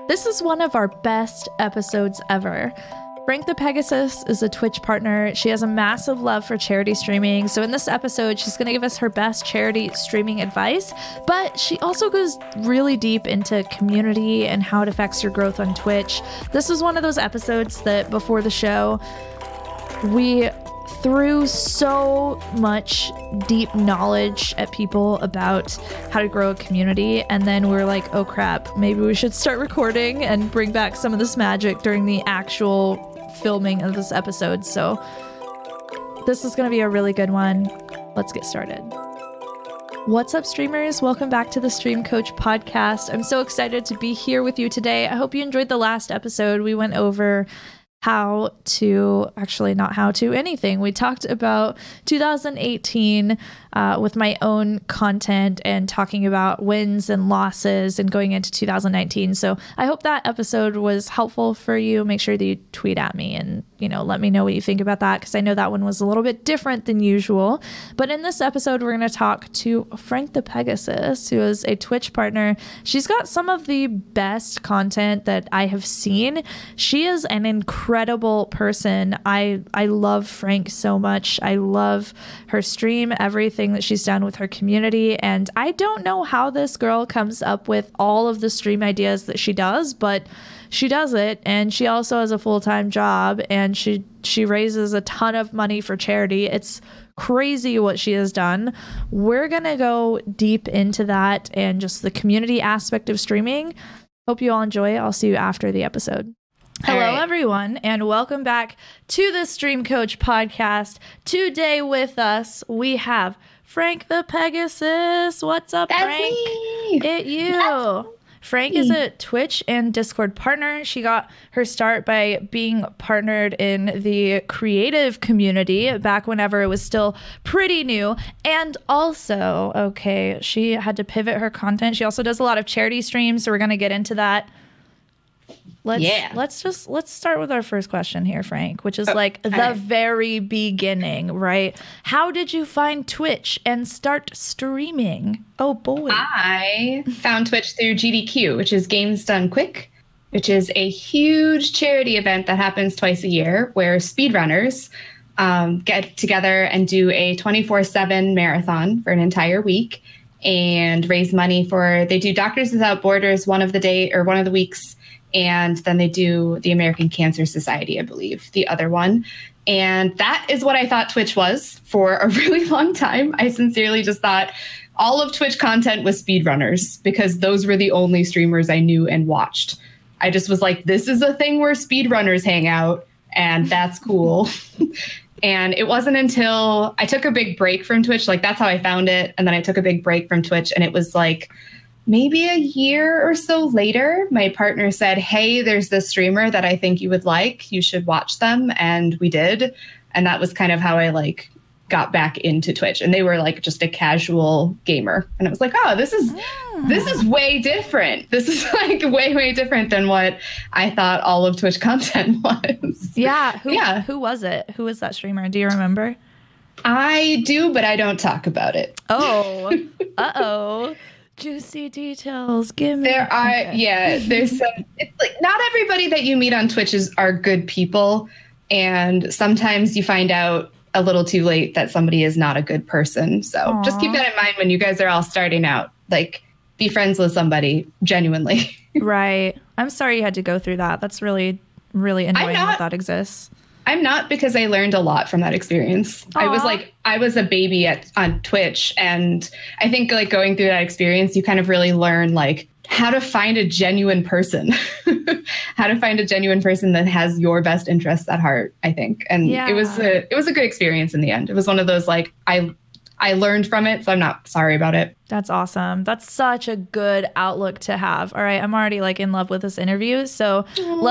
This is one of our best episodes ever. Frank the Pegasus is a Twitch partner. She has a massive love for charity streaming. So in this episode, she's going to give us her best charity streaming advice, but she also goes really deep into community and how it affects your growth on Twitch. This was one of those episodes that before the show, we threw so much deep knowledge at people about how to grow a community, and then we were like, oh crap, maybe we should start recording and bring back some of this magic during the actual filming of this episode. So this is going to be a really good one. Let's get started. What's up, streamers? Welcome back to the Stream Coach podcast. I'm so excited to be here with you today. I hope you enjoyed the last episode. We went over anything. We talked about 2018 with my own content and talking about wins and losses and going into 2019. So I hope that episode was helpful for you. Make sure that you tweet at me and, let me know what you think about that, because I know that one was a little bit different than usual. But in this episode, we're going to talk to Frank the Pegasus, who is a Twitch partner. She's got some of the best content that I have seen. She is an incredible person. I love Frank so much. I love her stream, everything that she's done with her community. And I don't know how this girl comes up with all of the stream ideas that she does, but she does it. And she also has a full-time job, and she raises a ton of money for charity. It's crazy what she has done. We're going to go deep into that and just the community aspect of streaming. Hope you all enjoy it. I'll see you after the episode. Hello, everyone, and welcome back to the Stream Coach podcast. Today with us, we have Frank the Pegasus. What's up, That's Frank? Me. It you. Frank is a Twitch and Discord partner. She got her start by being partnered in the creative community back whenever it was still pretty new. And also, she had to pivot her content. She also does a lot of charity streams, so we're going to get into that. Let's start with our first question here, Frank, which is the very beginning, right? How did you find Twitch and start streaming? Oh boy. I found Twitch through GDQ, which is Games Done Quick, which is a huge charity event that happens twice a year where speedrunners get together and do a 24/7 marathon for an entire week and raise money they do Doctors Without Borders one of the weeks. And then they do the American Cancer Society, I believe, the other one. And that is what I thought Twitch was for a really long time. I sincerely just thought all of Twitch content was speedrunners because those were the only streamers I knew and watched. I just was like, this is a thing where speedrunners hang out, and that's cool. And it wasn't until I took a big break from Twitch, that's how I found it. And then I took a big break from Twitch, and it was maybe a year or so later, my partner said, hey, there's this streamer that I think you would like. You should watch them. And we did. And that was kind of how I got back into Twitch. And they were just a casual gamer. And I was like, oh, this is way different. This is way, way different than what I thought all of Twitch content was. Yeah. Who was it? Who was that streamer? Do you remember? I do, but I don't talk about it. Oh, uh-oh. Juicy details. Give me. There's some. It's not everybody that you meet on Twitch are good people, and sometimes you find out a little too late that somebody is not a good person. So just keep that in mind when you guys are all starting out. Be friends with somebody genuinely. Right. I'm sorry you had to go through that. That's really, really annoying that that exists. I'm not, because I learned a lot from that experience. Aww. I was a baby on Twitch, and I think going through that experience, you kind of really learn how to find a genuine person, how to find a genuine person that has your best interests at heart, I think. And it was a good experience in the end. It was one of those I learned from it, so I'm not sorry about it. That's awesome. That's such a good outlook to have. All right, I'm already in love with this interview. So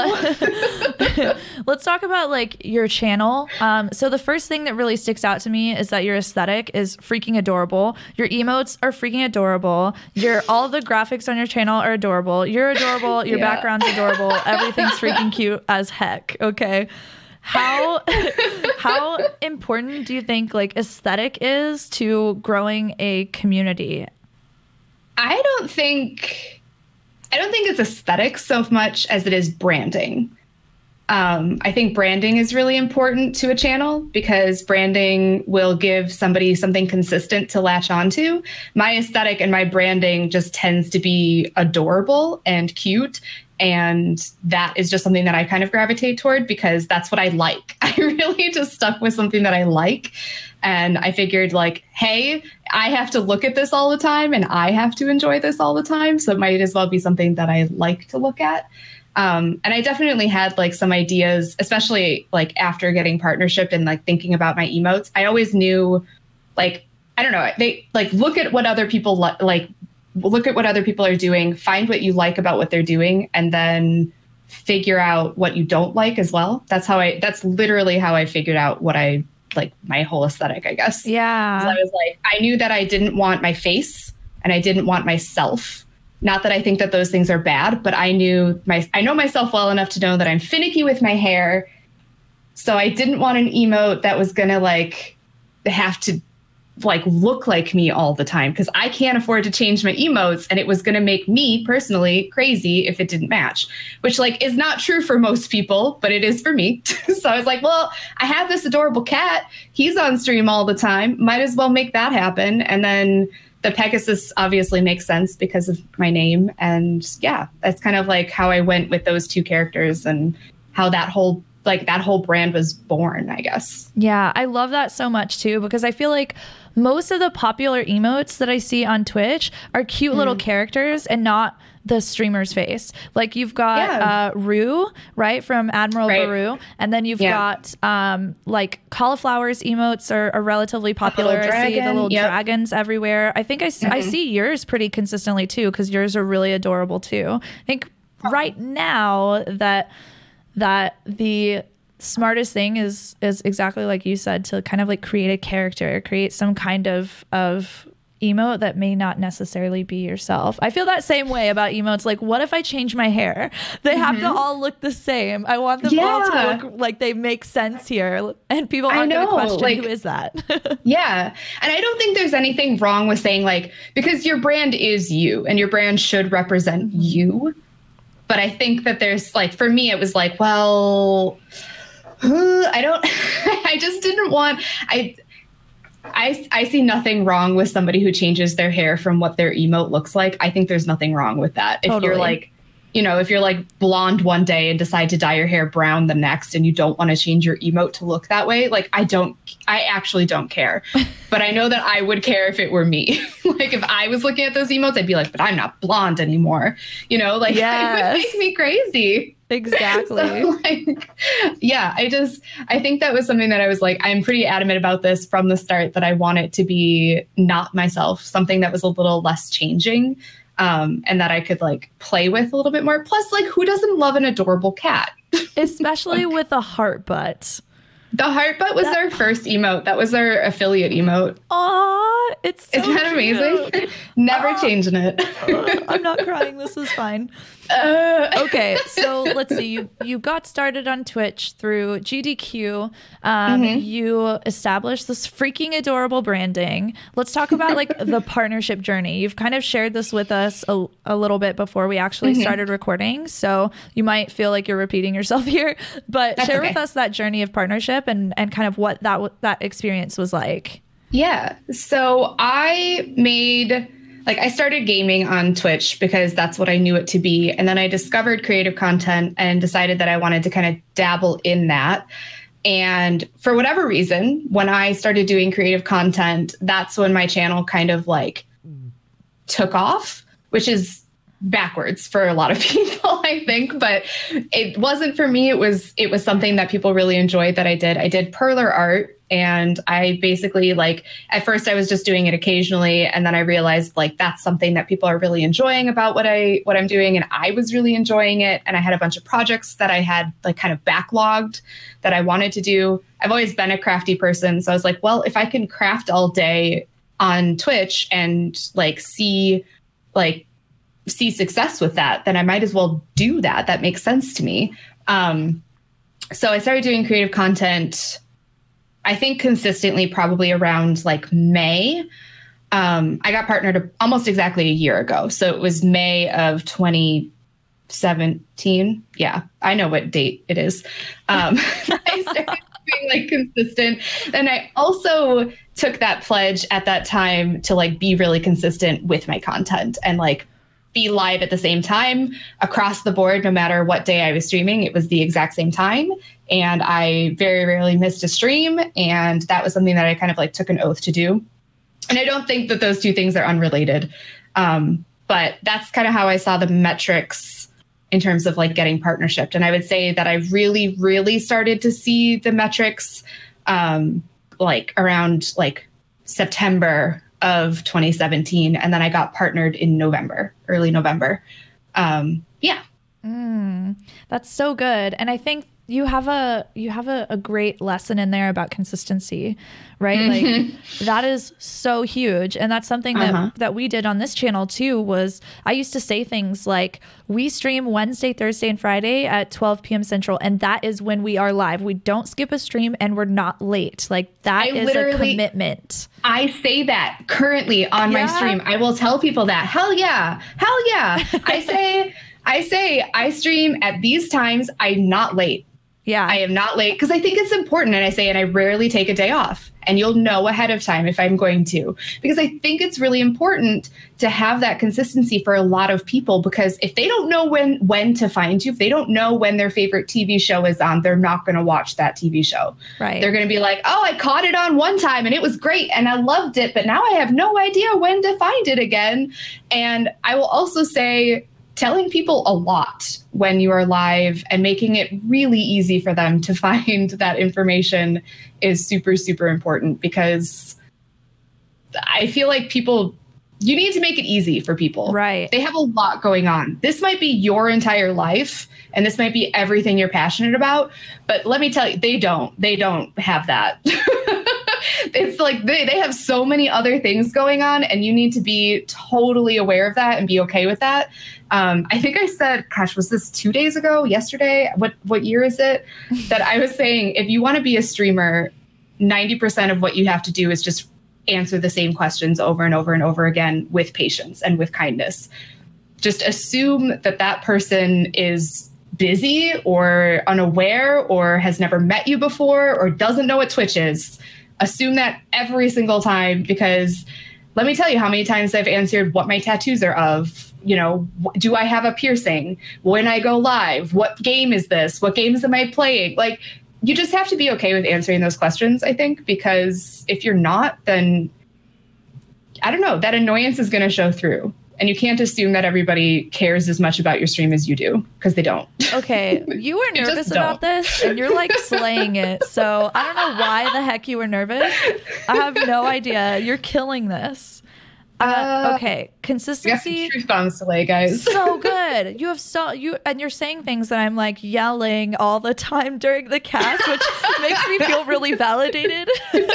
let's talk about your channel. So the first thing that really sticks out to me is that your aesthetic is freaking adorable. Your emotes are freaking adorable. All the graphics on your channel are adorable. You're adorable. Your background's adorable. Everything's freaking cute as heck. Okay. How important do you think aesthetic is to growing a community? I don't think I don't think it's aesthetics so much as it is branding. I think branding is really important to a channel because branding will give somebody something consistent to latch onto. My aesthetic and my branding just tends to be adorable and cute. And that is just something that I kind of gravitate toward because that's what I like. I really just stuck with something that I like. And I figured like, hey, I have to look at this all the time and I have to enjoy this all the time. So it might as well be something that I like to look at. And I definitely had like some ideas, especially like after getting partnership and like thinking about my emotes. I always knew like, I don't know, they like look at what other people look at what other people are doing, find what you like about what they're doing, and then figure out what you don't like as well. That's literally how I figured out what I like, my whole aesthetic, I guess. Yeah. So I was like, I knew that I didn't want my face and I didn't want myself. Not that I think that those things are bad, but I know myself well enough to know that I'm finicky with my hair. So I didn't want an emote that was going to like have to like look like me all the time because I can't afford to change my emotes and it was going to make me personally crazy if it didn't match, which like is not true for most people, but it is for me. So I was like, well, I have this adorable cat. He's on stream all the time. Might as well make that happen. And then the Pegasus obviously makes sense because of my name. And yeah, that's kind of like how I went with those two characters and how that whole brand was born, I guess. Yeah, I love that so much too, because I feel like most of the popular emotes that I see on Twitch are cute little characters and not the streamer's face. Like you've got Rue, right, from Admiral Baru, and then you've got like Cauliflower's emotes are relatively popular. I see the little dragons everywhere. I think I see yours pretty consistently too, because yours are really adorable too. I think right now that the smartest thing is exactly like you said, to kind of like create a character, create some kind of emote that may not necessarily be yourself. I feel that same way about emotes. Like, what if I change my hair? They have to all look the same. I want them all to look like they make sense here, and people aren't going to question, like, who is that? Yeah. And I don't think there's anything wrong with saying like, because your brand is you and your brand should represent you. But I think that there's like, for me, it was like, well, I just didn't want, I see nothing wrong with somebody who changes their hair from what their emote looks like. I think there's nothing wrong with that. If you're like, you know, if you're like blonde one day and decide to dye your hair brown the next and you don't want to change your emote to look that way, like I actually don't care. But I know that I would care if it were me. Like if I was looking at those emotes, I'd be like, but I'm not blonde anymore. You know, like it would make me crazy. Exactly. So, like, yeah, I think that was something that I was like, I'm pretty adamant about this from the start, that I want it to be not myself, something that was a little less changing, and that I could like play with a little bit more. Plus, like, who doesn't love an adorable cat? Especially with a heart butt. The heart butt was our first emote. That was our affiliate emote. Aw, it's so Isn't that amazing? Never changing it. I'm not crying. This is fine. Okay, so let's see. You got started on Twitch through GDQ. You established this freaking adorable branding. Let's talk about like the partnership journey. You've kind of shared this with us a little bit before we actually started recording, so you might feel like you're repeating yourself here. But share with us that journey of partnership and kind of what that experience was like. Yeah. So I started gaming on Twitch because that's what I knew it to be. And then I discovered creative content and decided that I wanted to kind of dabble in that. And for whatever reason, when I started doing creative content, that's when my channel kind of like took off, which is backwards for a lot of people, I think. But it wasn't for me. It was something that people really enjoyed that I did. I did perler art. And I basically like, at first I was just doing it occasionally. And then I realized like, that's something that people are really enjoying about what I'm doing. And I was really enjoying it. And I had a bunch of projects that I had like kind of backlogged that I wanted to do. I've always been a crafty person. So I was like, well, if I can craft all day on Twitch and like see success with that, then I might as well do that. That makes sense to me. So I started doing creative content, I think consistently probably around like May. I got partnered almost exactly a year ago. So it was May of 2017. Yeah, I know what date it is. I started being like consistent. And I also took that pledge at that time to like be really consistent with my content and like be live at the same time across the board, no matter what day I was streaming. It was the exact same time. And I very rarely missed a stream. And that was something that I kind of like took an oath to do. And I don't think that those two things are unrelated. But that's kind of how I saw the metrics in terms of like getting partnership. And I would say that I really, really started to see the metrics like around like September of 2017. And then I got partnered in November, early November. Yeah. That's so good. And I think you have a great lesson in there about consistency, right? Like that is so huge. And that's something that we did on this channel too, was I used to say things like, we stream Wednesday, Thursday, and Friday at 12 p.m. Central. And that is when we are live. We don't skip a stream and we're not late. Like that is a commitment. I say that currently on my stream. I will tell people that. Hell yeah. Hell yeah. I say I stream at these times. I'm not late. Yeah, I am not late because I think it's important. And I say, and I rarely take a day off, and you'll know ahead of time if I'm going to, because I think it's really important to have that consistency for a lot of people, because if they don't know when to find you, if they don't know when their favorite TV show is on, they're not going to watch that TV show. Right. They're going to be like, oh, I caught it on one time and it was great and I loved it, but now I have no idea when to find it again. And I will also say, telling people a lot when you are live and making it really easy for them to find that information is super, super important, because I feel like you need to make it easy for people. Right. They have a lot going on. This might be your entire life and this might be everything you're passionate about, but let me tell you, they don't have that. It's like they have so many other things going on, and you need to be totally aware of that and be okay with that. I think I said, gosh, was this 2 days ago, yesterday? What year is it? That I was saying, if you want to be a streamer, 90% of what you have to do is just answer the same questions over and over and over again with patience and with kindness. Just assume that person is busy or unaware or has never met you before or doesn't know what Twitch is. Assume that every single time, because let me tell you how many times I've answered what my tattoos are of. You know, do I have a piercing? When I go live, what game is this? What games am I playing? Like, you just have to be okay with answering those questions, I think, because if you're not, then I don't know, that annoyance is going to show through. And you can't assume that everybody cares as much about your stream as you do, because they don't. Okay, you were nervous about this, and you're like slaying it. So I don't know why the heck you were nervous. I have no idea. You're killing this. Okay, consistency. You have some truth bombs to lay, guys. So good. And you're saying things that I'm like yelling all the time during the cast, which makes me feel really validated.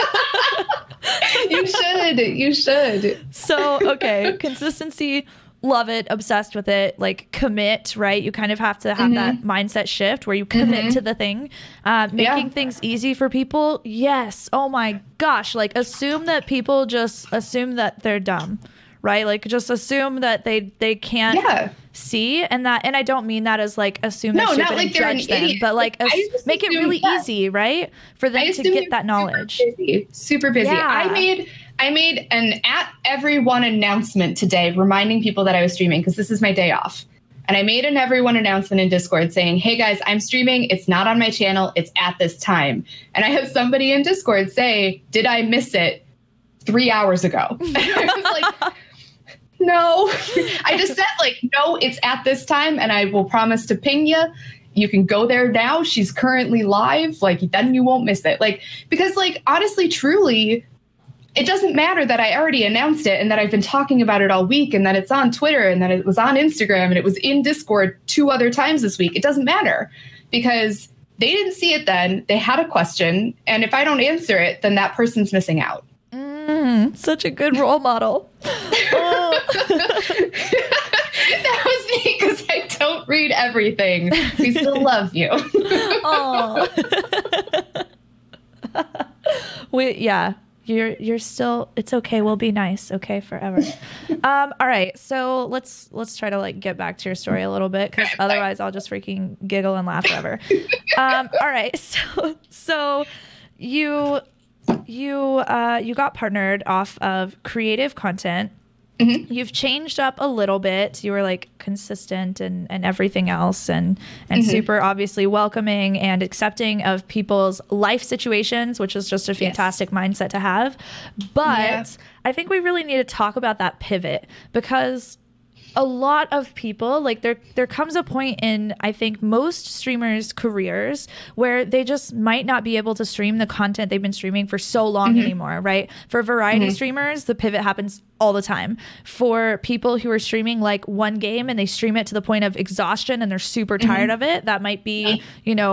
You should. So, okay, consistency, love it, obsessed with it, like commit, right? You kind of have to have that mindset shift where you commit to the thing. Making things easy for people. Yes. Oh my gosh. Like assume that people just assume that they're dumb, right? Like just assume that they can't see, and I don't mean that as like assume they're stupid and judge them, but like make it really easy, right? For them to get that knowledge. Super busy. Yeah. I made an @everyone announcement today reminding people that I was streaming, because this is my day off. And I made an everyone announcement in Discord saying, hey guys, I'm streaming. It's not on my channel. It's at this time. And I had somebody in Discord say, did I miss it 3 hours ago? And I was like, no. I just said like, no, it's at this time. And I will promise to ping you. You can go there now. She's currently live. Like, then you won't miss it. Like, because like, honestly, truly, it doesn't matter that I already announced it and that I've been talking about it all week and that it's on Twitter and that it was on Instagram and it was in Discord 2 other times this week. It doesn't matter, because they didn't see it then. They had a question. And if I don't answer it, then that person's missing out. Such a good role model. That was me, because I don't read everything. We still love you. Oh. You're still, it's okay. We'll be nice. Okay. Forever. All right. So let's try to like get back to your story a little bit, because otherwise I'll just freaking giggle and laugh forever. All right. So you got partnered off of creative content. Mm-hmm. You've changed up a little bit. You were like consistent and everything else, and mm-hmm. super obviously welcoming and accepting of people's life situations, which is just a fantastic mindset to have. But I think we really need to talk about that pivot, because a lot of people, like there comes a point in, I think, most streamers' careers where they just might not be able to stream the content they've been streaming for so long mm-hmm. anymore, right? For variety mm-hmm. streamers, the pivot happens all the time. For people who are streaming like one game and they stream it to the point of exhaustion and they're super tired mm-hmm. of it, that might be,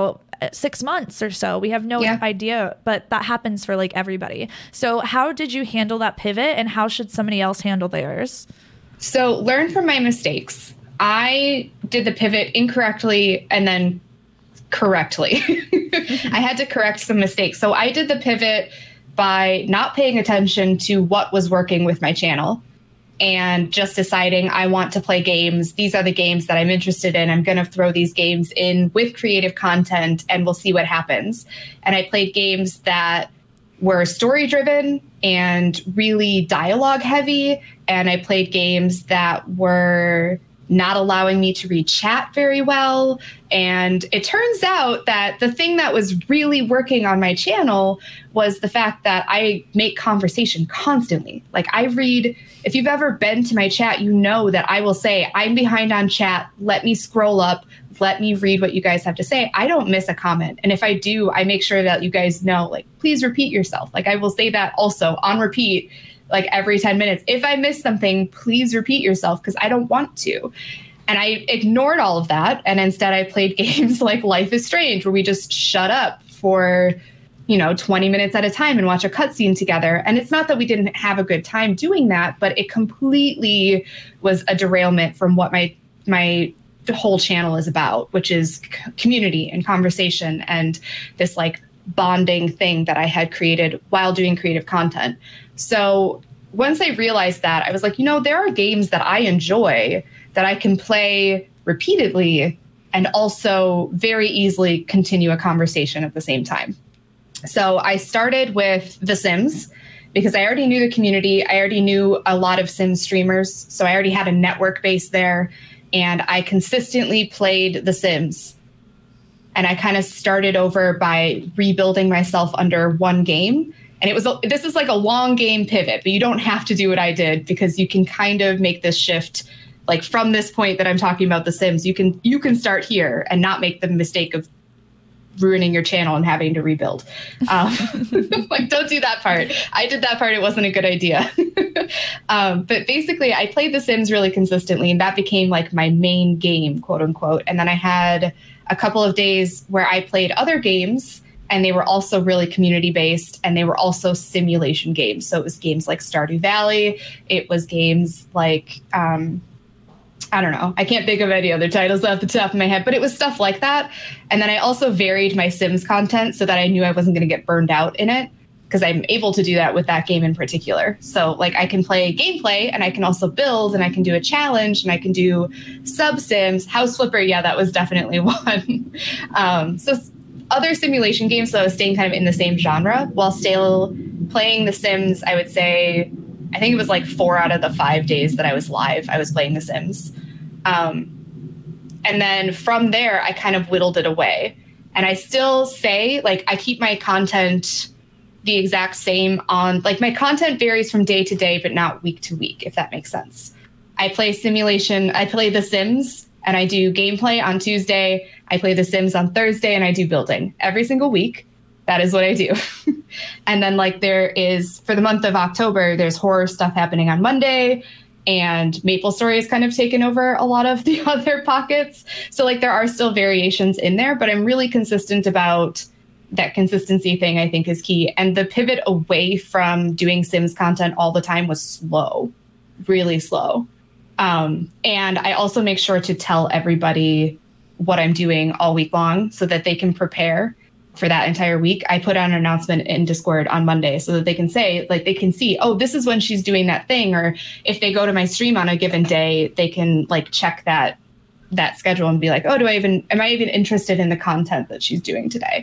6 months or so. We have no idea, but that happens for like everybody. So how did you handle that pivot, and how should somebody else handle theirs? So learn from my mistakes. I did the pivot incorrectly and then correctly. I had to correct some mistakes. So I did the pivot by not paying attention to what was working with my channel and just deciding I want to play games. These are the games that I'm interested in. I'm going to throw these games in with creative content and we'll see what happens. And I played games that were story driven and really dialogue heavy. And I played games that were not allowing me to read chat very well. And it turns out that the thing that was really working on my channel was the fact that I make conversation constantly. Like I read, if you've ever been to my chat, you know that I will say, I'm behind on chat. Let me scroll up. Let me read what you guys have to say. I don't miss a comment. And if I do, I make sure that you guys know, like, please repeat yourself. Like I will say that also on repeat, like every 10 minutes. If I miss something, please repeat yourself, because I don't want to. And I ignored all of that. And instead I played games like Life is Strange, where we just shut up for, 20 minutes at a time and watch a cutscene together. And it's not that we didn't have a good time doing that, but it completely was a derailment from what my whole channel is about, which is community and conversation and this like bonding thing that I had created while doing creative content. So once I realized that, I was like, there are games that I enjoy that I can play repeatedly and also very easily continue a conversation at the same time. So I started with The Sims because I already knew the community. I already knew a lot of Sims streamers. So I already had a network base there, and I consistently played The Sims. And I kind of started over by rebuilding myself under one game. And this is like a long game pivot, but you don't have to do what I did, because you can kind of make this shift. Like from this point that I'm talking about The Sims, you can start here and not make the mistake of ruining your channel and having to rebuild. Like, don't do that part. I did that part. It wasn't a good idea. But basically, I played The Sims really consistently, and that became like my main game, quote unquote. And then I had a couple of days where I played other games, and they were also really community based, and they were also simulation games. So it was games like Stardew Valley. It was games like, I don't know. I can't think of any other titles off the top of my head, but it was stuff like that. And then I also varied my Sims content so that I knew I wasn't going to get burned out in it, because I'm able to do that with that game in particular. So like I can play gameplay, and I can also build, and I can do a challenge, and I can do sub Sims. House Flipper, yeah, that was definitely one. So other simulation games, so I was staying kind of in the same genre while still playing The Sims. I would say, I think it was like 4 out of the 5 days that I was live, I was playing The Sims. And then from there, I kind of whittled it away. And I still say, like, I keep my content the exact same on, like, my content varies from day to day, but not week to week, if that makes sense. I play The Sims, and I do gameplay on Tuesday. I play The Sims on Thursday, and I do building every single week. That is what I do. And then like there is, for the month of October, there's horror stuff happening on Monday, and MapleStory has kind of taken over a lot of the other pockets. So like there are still variations in there, but I'm really consistent about that. Consistency thing I think is key. And the pivot away from doing Sims content all the time was slow, really slow. And I also make sure to tell everybody what I'm doing all week long so that they can prepare for that entire week, I put out an announcement in Discord on Monday so that they can say, like, they can see, oh, this is when she's doing that thing. Or if they go to my stream on a given day, they can like check that schedule and be like, oh, am I even interested in the content that she's doing today?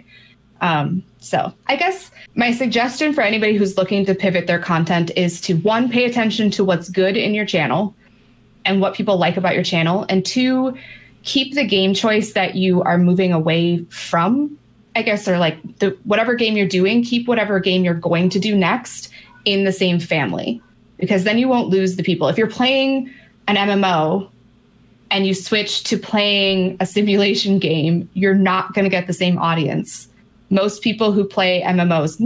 So I guess my suggestion for anybody who's looking to pivot their content is to, one, pay attention to what's good in your channel and what people like about your channel. And two, keep the game choice that you are moving away from, I guess, or like whatever game you're doing, keep whatever game you're going to do next in the same family, because then you won't lose the people. If you're playing an MMO and you switch to playing a simulation game, you're not going to get the same audience. Most people who play MMOs,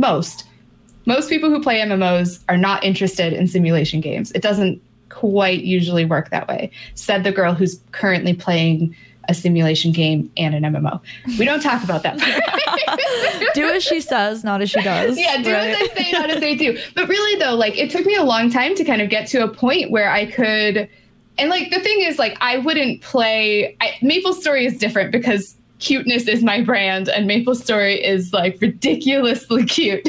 most people who play MMOs are not interested in simulation games. It doesn't quite usually work that way, said the girl who's currently playing a simulation game and an MMO. We don't talk about that part. Do as she says, not as she does. Yeah, do as I say, not as they do. But really, though, like, it took me a long time to kind of get to a point where I could. And like, the thing is, like, I wouldn't play. MapleStory is different because cuteness is my brand, and MapleStory is like ridiculously cute.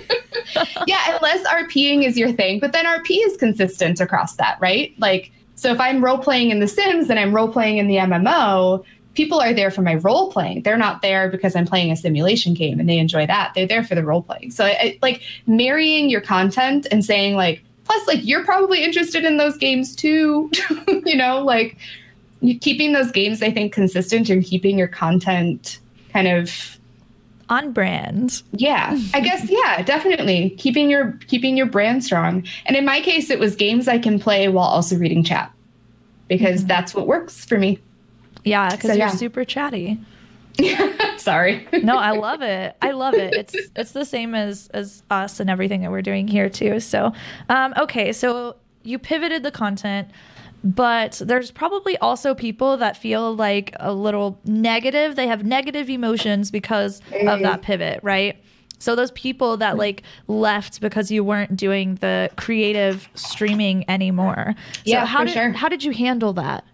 Yeah, unless RPing is your thing, but then RP is consistent across that, right? Like, so if I'm role playing in The Sims and I'm role playing in the MMO, people are there for my role playing. They're not there because I'm playing a simulation game and they enjoy that. They're there for the role playing. So I like marrying your content and saying, like, plus, like, you're probably interested in those games too, you know, like, keeping those games, I think, consistent and keeping your content kind of on brand. Yeah, I guess. Yeah, definitely keeping your brand strong. And in my case, it was games I can play while also reading chat, because that's what works for me. Yeah, because you're super chatty. Sorry. No, I love it. I love it. It's the same as us and everything that we're doing here too. So, okay, so you pivoted the content. But there's probably also people that feel like a little negative. They have negative emotions because of that pivot, right? So those people that like left because you weren't doing the creative streaming anymore. So how did you handle that?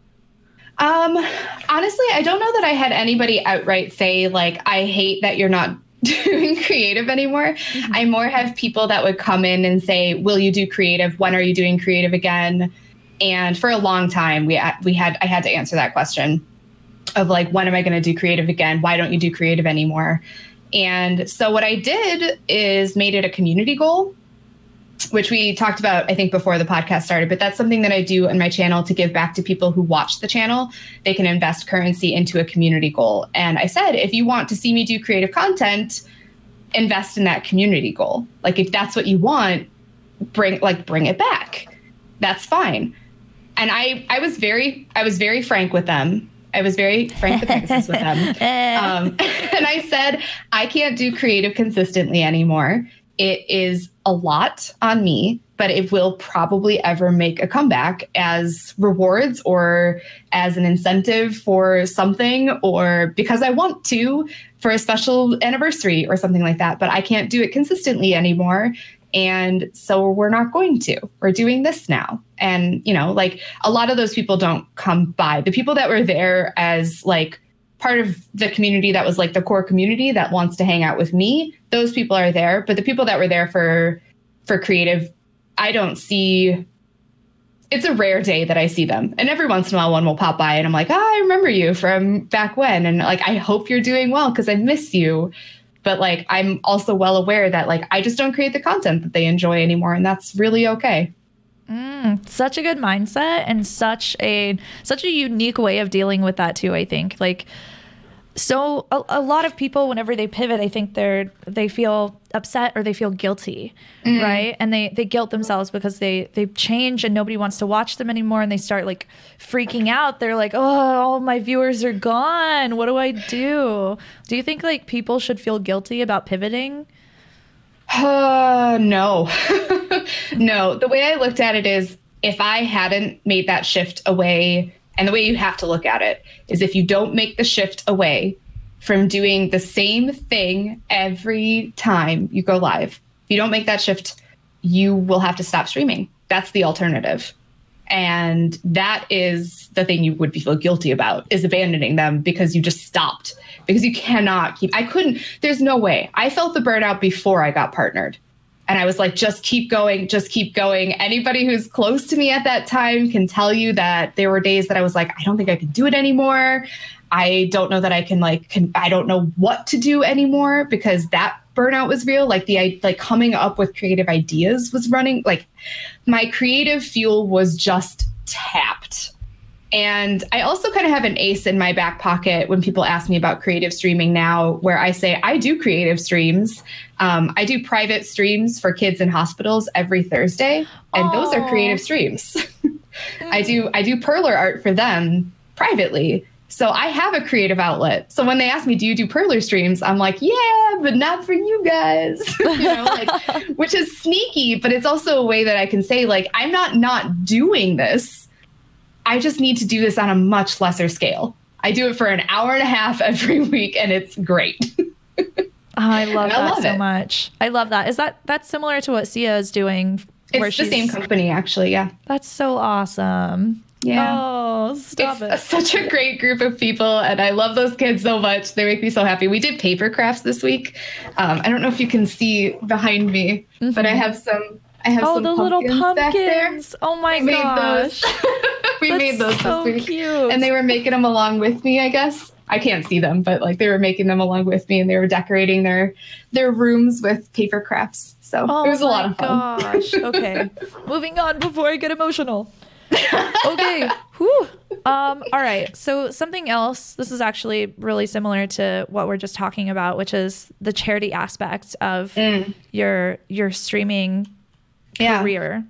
Honestly, I don't know that I had anybody outright say, like, I hate that you're not doing creative anymore. Mm-hmm. I more have people that would come in and say, will you do creative? When are you doing creative again? And for a long time, I had to answer that question of, like, when am I going to do creative again? Why don't you do creative anymore? And so what I did is made it a community goal, which we talked about, I think, before the podcast started. But that's something that I do on my channel to give back to people who watch the channel. They can invest currency into a community goal. And I said, if you want to see me do creative content, invest in that community goal. Like, if that's what you want, bring it back. That's fine. And I was very frank with them. I was very frank with with them. And I said, I can't do creative consistently anymore. It is a lot on me, but it will probably ever make a comeback as rewards or as an incentive for something, or because I want to for a special anniversary or something like that. But I can't do it consistently anymore. And so we're not going to. We're doing this now. And, you know, like, a lot of those people don't come by. The people that were there as, like, part of the community that was, like, the core community that wants to hang out with me, those people are there. But the people that were there for creative, I don't see. It's a rare day that I see them. And every once in a while, one will pop by and I'm like, I remember you from back when. And, like, I hope you're doing well because I miss you. But, like, I'm also well aware that, like, I just don't create the content that they enjoy anymore. And that's really okay. Such a good mindset and such a unique way of dealing with that too, I think. Like, so a lot of people, whenever they pivot, I think they feel upset or they feel guilty, right? And they guilt themselves because they change and nobody wants to watch them anymore, and they start, like, freaking out. They're like, oh, all my viewers are gone. What do I do? Do you think, like, people should feel guilty about pivoting? No. No. The way I looked at it is, if I hadn't made that shift away, and the way you have to look at it is, if you don't make the shift away from doing the same thing every time you go live, if you don't make that shift, you will have to stop streaming. That's the alternative. And that is the thing you would feel guilty about, is abandoning them because you just stopped, because you cannot keep, there's no way. I felt the burnout before I got partnered. And I was like, just keep going, just keep going. Anybody who's close to me at that time can tell you that there were days that I was like, I don't think I can do it anymore. I don't know that I can I don't know what to do anymore, because that burnout was real. Like coming up with creative ideas was running, like my creative fuel was just tapped. And I also kind of have an ace in my back pocket when people ask me about creative streaming now, where I say I do creative streams. I do private streams for kids in hospitals every Thursday, and those are creative streams. I do perler art for them privately. So I have a creative outlet. So when they ask me, do you do perler streams? I'm like, yeah, but not for you guys, which is sneaky, but it's also a way that I can say, like, I'm not doing this. I just need to do this on a much lesser scale. I do it for an hour and a half every week, and it's great. I love that so much. I love that. That's similar to what Sia is doing? It's the same company, actually. Yeah. That's so awesome. Yeah. Oh, stop it. It's such a great group of people, and I love those kids so much. They make me so happy. We did paper crafts this week. I don't know if you can see behind me, but I have some the little pumpkins back there. Oh my gosh. We made those so this week. Cute. And they were making them along with me, I guess. I can't see them, but like they were making them along with me, and they were decorating their rooms with paper crafts. So it was a lot of fun. Gosh. Okay. Moving on before I get emotional. Okay. Whew. All right. So something else, this is actually really similar to what we're just talking about, which is the charity aspect of your streaming career.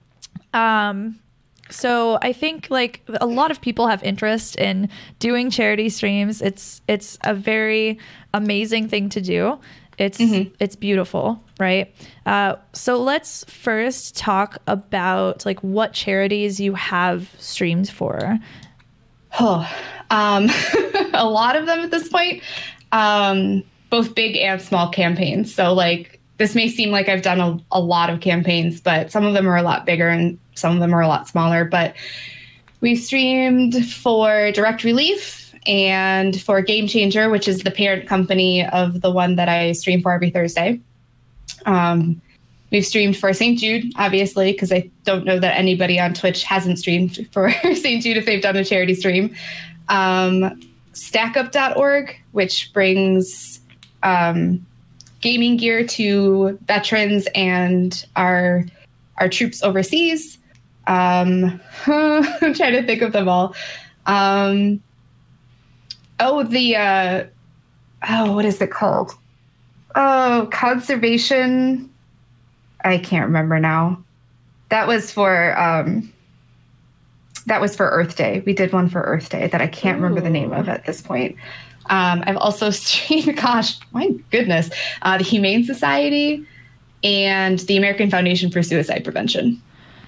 So I think like a lot of people have interest in doing charity streams. It's a very amazing thing to do. It's beautiful, right? So let's first talk about like what charities you have streamed for. A lot of them at this point, both big and small campaigns. So like this may seem like I've done a lot of campaigns, but some of them are a lot bigger and some of them are a lot smaller. But we streamed for Direct Relief and for Game Changer, which is the parent company of the one that I stream for every Thursday. We've streamed for St. Jude, obviously, because I don't know that anybody on Twitch hasn't streamed for St. Jude if they've done a charity stream. StackUp.org, which brings gaming gear to veterans and our troops overseas. I'm trying to think of them all. What is it called? Oh, conservation. I can't remember now. That was for Earth Day. We did one for Earth Day that I can't remember the name of at this point. I've also streamed, gosh, my goodness, the Humane Society and the American Foundation for Suicide Prevention.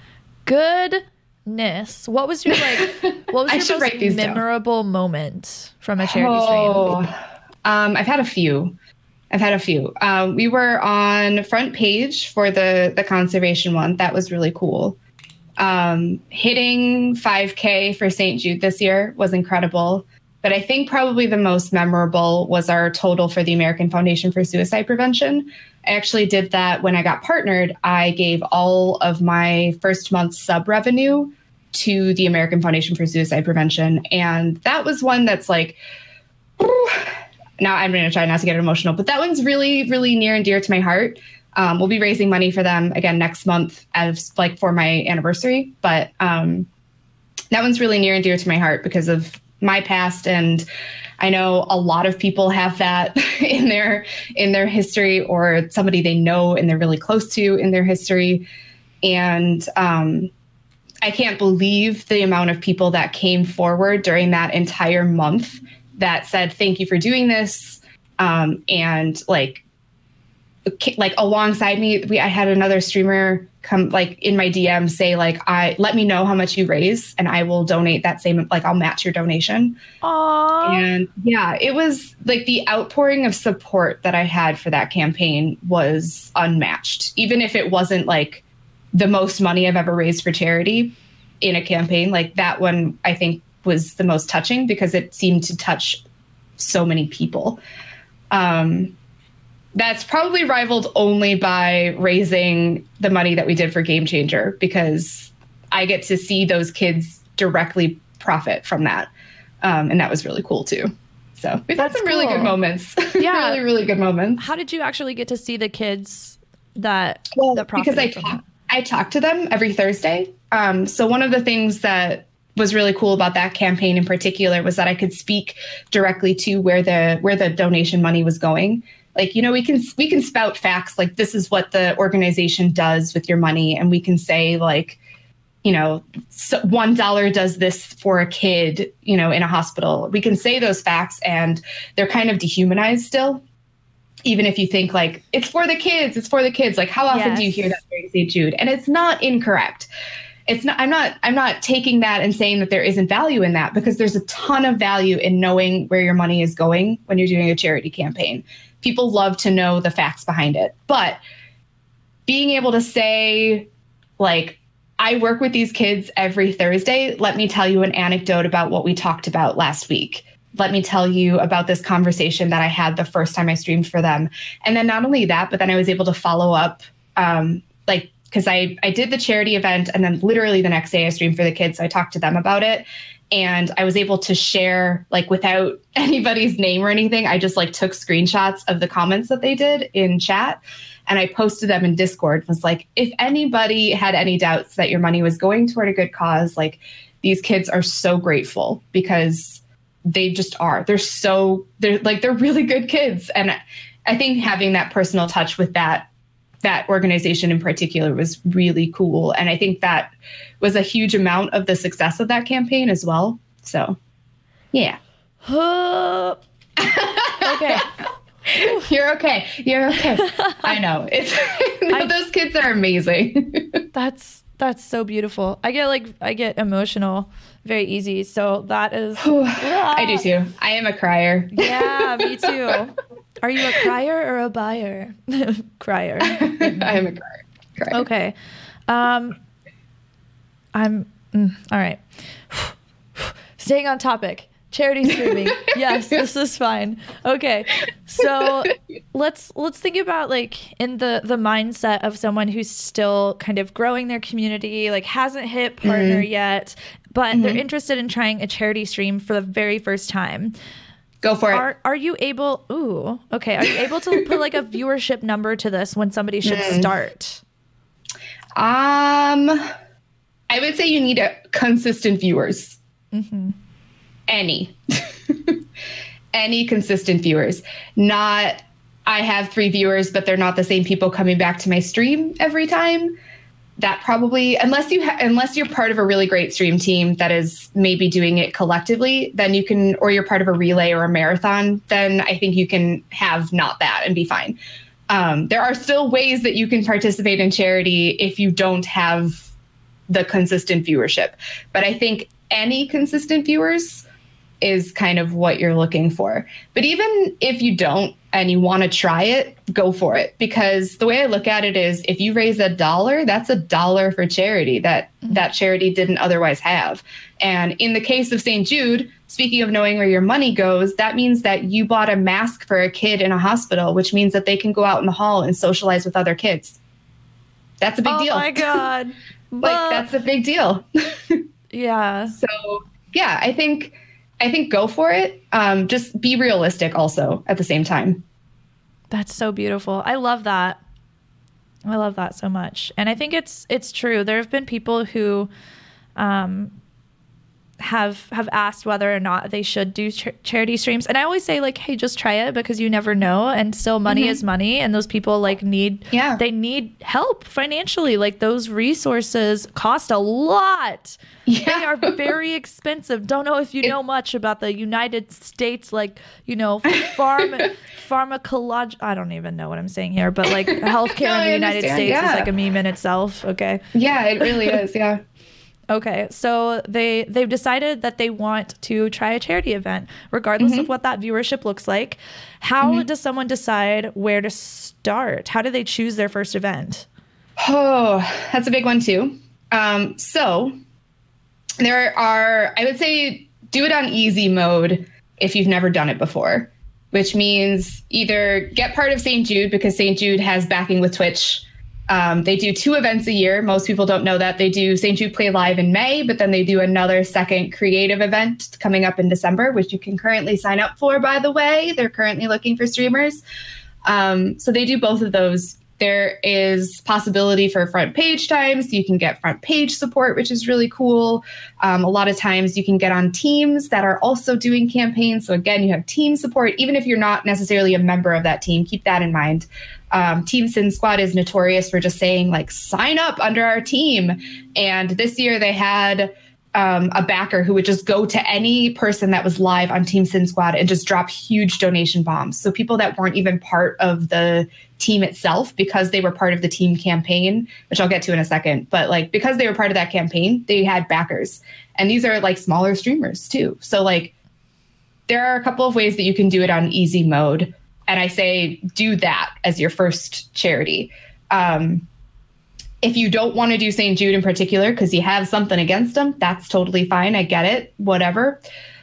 Goodness. What was your most memorable moment from a charity stream? I've had a few. We were on front page for the conservation one. That was really cool. Hitting 5K for St. Jude this year was incredible. But I think probably the most memorable was our total for the American Foundation for Suicide Prevention. I actually did that when I got partnered. I gave all of my first month's sub revenue to the American Foundation for Suicide Prevention. And that was one that's like, now I'm going to try not to get emotional, but that one's really, really near and dear to my heart. We'll be raising money for them again next month as like for my anniversary. But that one's really near and dear to my heart because of my past. And I know a lot of people have that in their history, or somebody they know and they're really close to in their history. And I can't believe the amount of people that came forward during that entire month that said, thank you for doing this. And like alongside me, I had another streamer come like in my DM say like, let me know how much you raise and I will donate that same, like I'll match your donation. Aww. And yeah, it was like the outpouring of support that I had for that campaign was unmatched. Even if it wasn't like the most money I've ever raised for charity, in a campaign. Like that one, I think was the most touching because it seemed to touch so many people. That's probably rivaled only by raising the money that we did for Game Changer, because I get to see those kids directly profit from that. And that was really cool too. So we've had some really good moments. Yeah. Really, really good moments. How did you actually get to see the kids that profited because from that? I talk to them every Thursday. So one of the things that was really cool about that campaign in particular was that I could speak directly to where the donation money was going. Like, you know, we can spout facts like this is what the organization does with your money, and we can say like, you know, so $1 does this for a kid, you know, in a hospital. We can say those facts, and they're kind of dehumanized still. Even if you think like it's for the kids, it's for the kids. Like how often do you hear that during St. Jude? And it's not incorrect. It's not. I'm not taking that and saying that there isn't value in that, because there's a ton of value in knowing where your money is going when you're doing a charity campaign. People love to know the facts behind it, but being able to say like, I work with these kids every Thursday. Let me tell you an anecdote about what we talked about last week. Let me tell you about this conversation that I had the first time I streamed for them. And then not only that, but then I was able to follow up, because I did the charity event, and then literally the next day I streamed for the kids. So I talked to them about it, and I was able to share, like, without anybody's name or anything. I just like took screenshots of the comments that they did in chat, and I posted them in Discord. It was like, if anybody had any doubts that your money was going toward a good cause, like, these kids are so grateful because they just are. They're really good kids. And I think having that personal touch with that organization in particular was really cool. And I think that was a huge amount of the success of that campaign as well. So, yeah. Okay. You're okay. I know. Those kids are amazing. That's so beautiful. I get emotional very easy. So that is. I do too. I am a crier. Yeah, me too. Are you a crier or a buyer? Crier. I am a crier. Okay. I'm all right. Staying on topic. Charity streaming. Yes, this is fine. Okay. So let's think about like in the mindset of someone who's still kind of growing their community, like hasn't hit partner yet, but they're interested in trying a charity stream for the very first time. Go for it. Are you able to put like a viewership number to this when somebody should start? I would say you need consistent viewers. Any consistent viewers. Not, I have 3 viewers, but they're not the same people coming back to my stream every time. That probably, unless you're part of a really great stream team that is maybe doing it collectively, then you can, or you're part of a relay or a marathon, then I think you can have not that and be fine. There are still ways that you can participate in charity if you don't have the consistent viewership. But I think any consistent viewers is kind of what you're looking for. But even if you don't and you want to try it, go for it. Because the way I look at it is, if you raise $1, that's $1 for charity that charity didn't otherwise have. And in the case of St. Jude, speaking of knowing where your money goes, that means that you bought a mask for a kid in a hospital, which means that they can go out in the hall and socialize with other kids. That's a big deal. Oh my God. That's a big deal. Yeah. So yeah, I think go for it. Just be realistic also at the same time. That's so beautiful. I love that. I love that so much. And I think it's true. There have been people who have asked whether or not they should do charity streams. And I always say, like, hey, just try it, because you never know. And still, money is money. And those people need help financially. Like, those resources cost a lot. Yeah. They are very expensive. Don't know if you know much about the United States, pharmacological. I don't even know what I'm saying here, but like healthcare in the United States is like a meme in itself. Okay. Yeah, it really is. Yeah. Okay, so they've decided that they want to try a charity event, regardless of what that viewership looks like. How does someone decide where to start? How do they choose their first event? Oh, that's a big one too. So there are, I would say, do it on easy mode if you've never done it before, which means either get part of St. Jude, because St. Jude has backing with Twitch. They do 2 events a year. Most people don't know that. They do St. Jude Play Live in May, but then they do another second creative event coming up in December, which you can currently sign up for, by the way. They're currently looking for streamers. So they do both of those. There is possibility for front page time, so you can get front page support, which is really cool. A lot of times you can get on teams that are also doing campaigns. So again, you have team support, even if you're not necessarily a member of that team. Keep that in mind. Team Sin Squad is notorious for just saying, like, sign up under our team. And this year they had a backer who would just go to any person that was live on Team Sin Squad and just drop huge donation bombs. So people that weren't even part of the team itself, because they were part of the team campaign, which I'll get to in a second, but like, because they were part of that campaign, they had backers. And these are like smaller streamers too. So like, there are a couple of ways that you can do it on easy mode. And I say, do that as your first charity. If you don't want to do St. Jude in particular, because you have something against them, that's totally fine. I get it, whatever.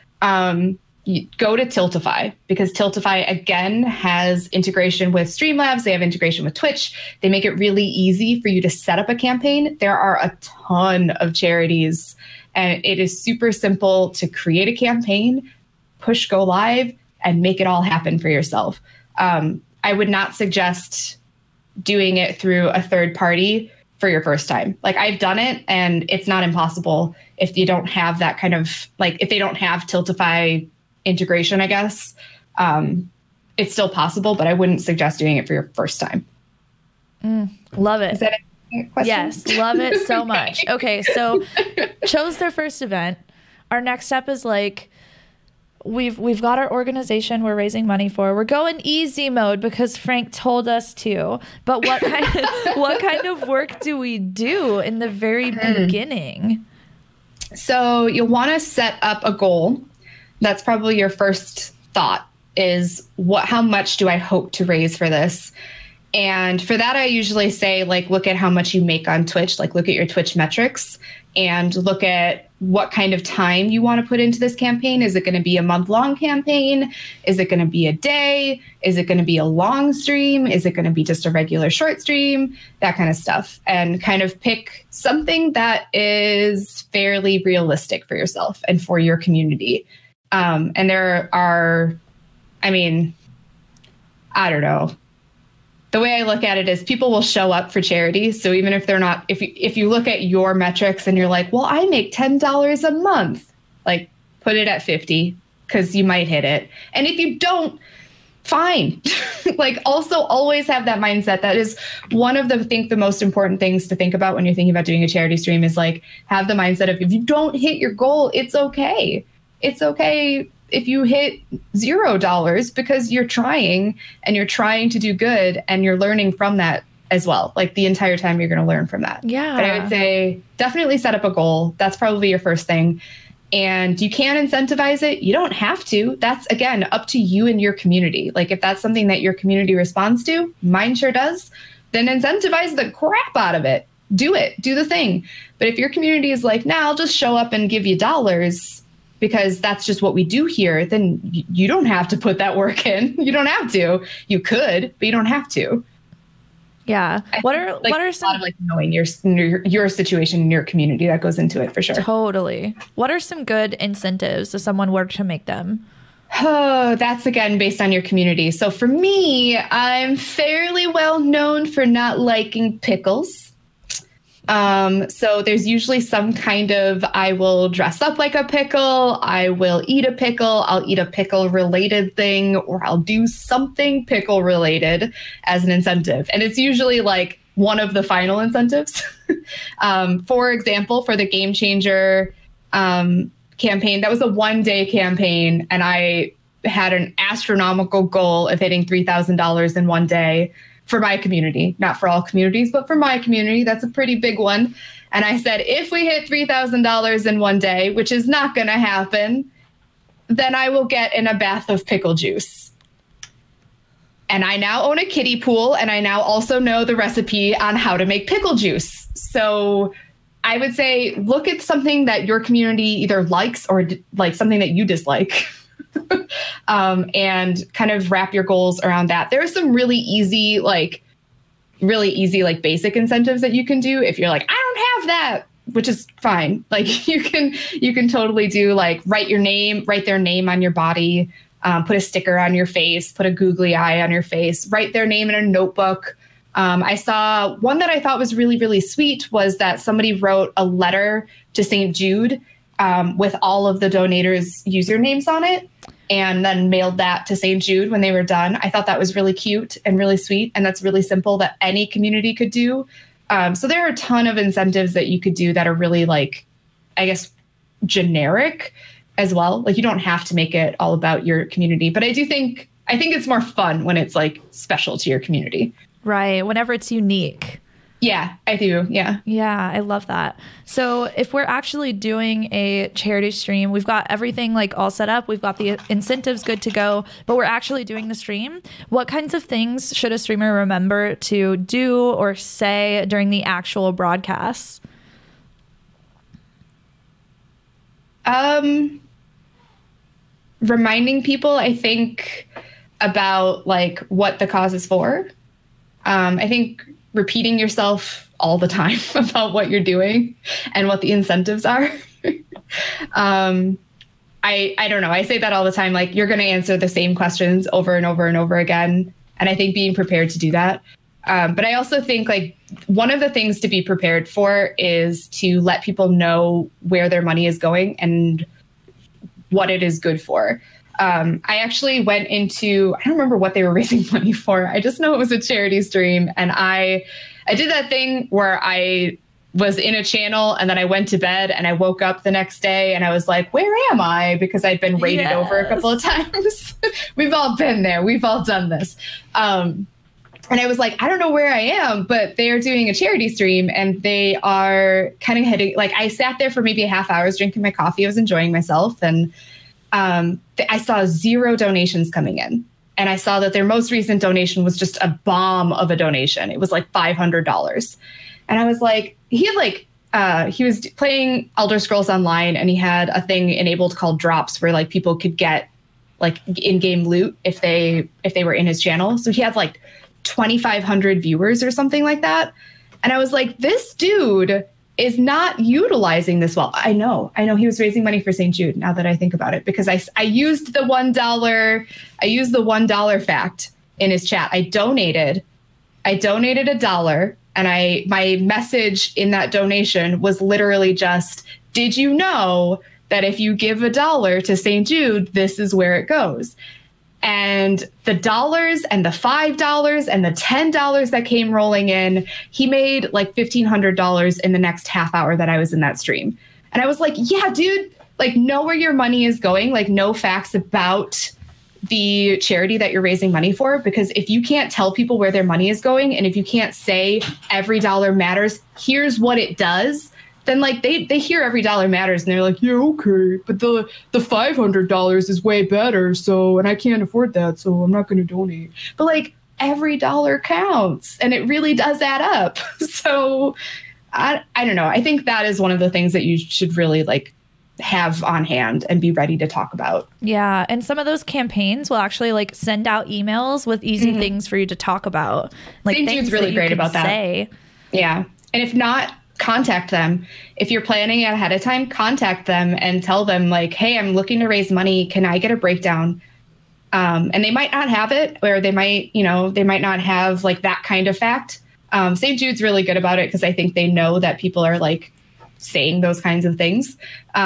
You go to Tiltify, because Tiltify, again, has integration with Streamlabs. They have integration with Twitch. They make it really easy for you to set up a campaign. There are a ton of charities, and it is super simple to create a campaign, push go live, and make it all happen for yourself. I would not suggest doing it through a third party for your first time. Like, I've done it, and it's not impossible if you don't have that kind of, like, if they don't have Tiltify integration, I guess. It's still possible, but I wouldn't suggest doing it for your first time. Love it. Is that a question? Yes, love it so much. Okay, so chose their first event. Our next step is like, we've got our organization we're raising money for. We're going easy mode because Frank told us to. But what kind of work do we do in the very beginning? So you'll want to set up a goal. That's probably your first thought, is how much do I hope to raise for this? And for that, I usually say, like, look at how much you make on Twitch, like look at your Twitch metrics and look at what kind of time you want to put into this campaign. Is it going to be a month-long campaign? Is it going to be a day? Is it going to be a long stream? Is it going to be just a regular short stream? That kind of stuff. And kind of pick something that is fairly realistic for yourself and for your community. And there are, I mean, I don't know. The way I look at it is people will show up for charity. So even if they're not, if you look at your metrics and you're like, well, I make $10 a month, like put it at 50 because you might hit it. And if you don't, fine. Like, also always have that mindset. That is one of the most important things to think about when you're thinking about doing a charity stream, is like, have the mindset of, if you don't hit your goal, it's okay. It's okay if you hit $0, because you're trying and you're trying to do good and you're learning from that as well. Like, the entire time you're going to learn from that. Yeah. But I would say definitely set up a goal. That's probably your first thing. And you can incentivize it. You don't have to. That's, again, up to you and your community. Like, if that's something that your community responds to, mine sure does, then incentivize the crap out of it. Do it. Do the thing. But if your community is like, nah, I'll just show up and give you dollars because that's just what we do here, then you don't have to put that work in. You don't have to. You could, but you don't have to. Yeah. What are some, a lot of like knowing your situation in your community that goes into it, for sure. Totally. What are some good incentives if someone were to make them? Oh, that's, again, based on your community. So for me, I'm fairly well known for not liking pickles. So there's usually some kind of, I will dress up like a pickle, I will eat a pickle, I'll eat a pickle related thing, or I'll do something pickle related as an incentive. And it's usually like one of the final incentives. For example, for the Game Changer campaign, that was a 1-day campaign, and I had an astronomical goal of hitting $3,000 in 1 day. For my community, not for all communities, but for my community, that's a pretty big one. And I said, if we hit $3,000 in 1 day, which is not going to happen, then I will get in a bath of pickle juice. And I now own a kiddie pool, and I now also know the recipe on how to make pickle juice. So I would say look at something that your community either likes or like something that you dislike. And kind of wrap your goals around that. There are some really easy, like basic incentives that you can do if you're like, I don't have that, which is fine. Like you can totally do like write their name on your body, put a sticker on your face, put a googly eye on your face, write their name in a notebook. I saw one that I thought was really, really sweet was that somebody wrote a letter to St. Jude with all of the donators' usernames on it, and then mailed that to St. Jude when they were done. I thought that was really cute and really sweet, and that's really simple that any community could do. So there are a ton of incentives that you could do that are really like, I guess, generic as well. Like you don't have to make it all about your community, but I think it's more fun when it's like special to your community. Right. Whenever it's unique. Yeah, I do. Yeah. Yeah, I love that. So if we're actually doing a charity stream, we've got everything like all set up. We've got the incentives good to go, but we're actually doing the stream. What kinds of things should a streamer remember to do or say during the actual broadcasts? Reminding people, I think, about like what the cause is for. I think repeating yourself all the time about what you're doing and what the incentives are. I don't know. I say that all the time. Like you're going to answer the same questions over and over and over again. And I think being prepared to do that. But I also think like one of the things to be prepared for is to let people know where their money is going and what it is good for. I actually went into, I don't remember what they were raising money for. I just know it was a charity stream. And I did that thing where I was in a channel and then I went to bed and I woke up the next day and I was like, where am I? Because I'd been raided over a couple of times. We've all been there. We've all done this. And I was like, I don't know where I am, but they are doing a charity stream and they are kind of heading, like I sat there for maybe a half hour drinking my coffee. I was enjoying myself. And I saw 0 donations coming in. And I saw that their most recent donation was just a bomb of a donation. It was like $500. And I was like, he was playing Elder Scrolls Online and he had a thing enabled called drops where like people could get like in-game loot if they were in his channel. So he had like 2,500 viewers or something like that. And I was like, this dude is not utilizing this well. I know he was raising money for St. Jude now that I think about it, because I used the $1 fact in his chat. I donated $1, and my message in that donation was literally just, did you know that if you give $1 to St. Jude, this is where it goes? And the dollars and the $5 and the $10 that came rolling in, he made like $1,500 in the next half hour that I was in that stream. And I was like, yeah, dude, like know where your money is going, like know facts about the charity that you're raising money for. Because if you can't tell people where their money is going, and if you can't say every dollar matters, here's what it does, then like they hear every dollar matters and they're like, yeah, okay, but the $500 is way better, so, and I can't afford that, so I'm not going to donate. But like every dollar counts, and it really does add up. So I don't know. I think that is one of the things that you should really like have on hand and be ready to talk about. Yeah, and some of those campaigns will actually like send out emails with easy things for you to talk about. Like St. Jude's really great about that. Yeah, and if not, contact them. If you're planning it ahead of time, contact them and tell them like, hey, I'm looking to raise money. Can I get a breakdown? And they might not have it, or they might not have like that kind of fact. St. Jude's really good about it because I think they know that people are like saying those kinds of things.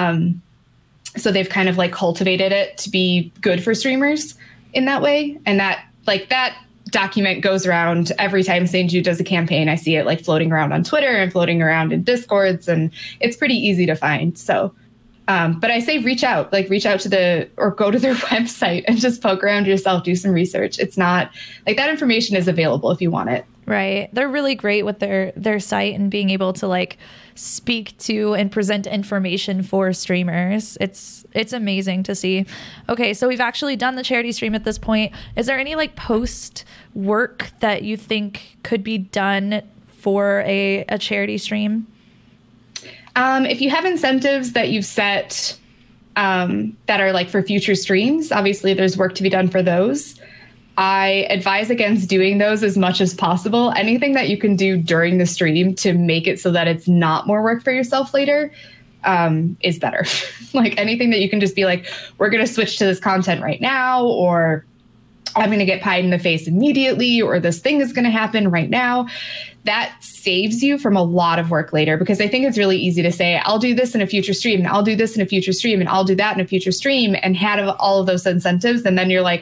So they've kind of like cultivated it to be good for streamers in that way. And that document goes around every time St. Jude does a campaign. I see it like floating around on Twitter and floating around in Discords, and it's pretty easy to find. So, but I say reach out to or go to their website and just poke around yourself, do some research. It's not like that information is available if you want it. Right. They're really great with their site and being able to like speak to and present information for streamers. It's amazing to see. Okay, so we've actually done the charity stream at this point. Is there any like post work that you think could be done for a charity stream? If you have incentives that you've set that are like for future streams, obviously there's work to be done for those. I advise against doing those as much as possible. Anything that you can do during the stream to make it so that it's not more work for yourself later is better. Like anything that you can just be like, we're going to switch to this content right now, or I'm going to get pied in the face immediately, or this thing is going to happen right now. That saves you from a lot of work later, because I think it's really easy to say, I'll do this in a future stream, and I'll do this in a future stream, and I'll do that in a future stream, and have all of those incentives. And then you're like,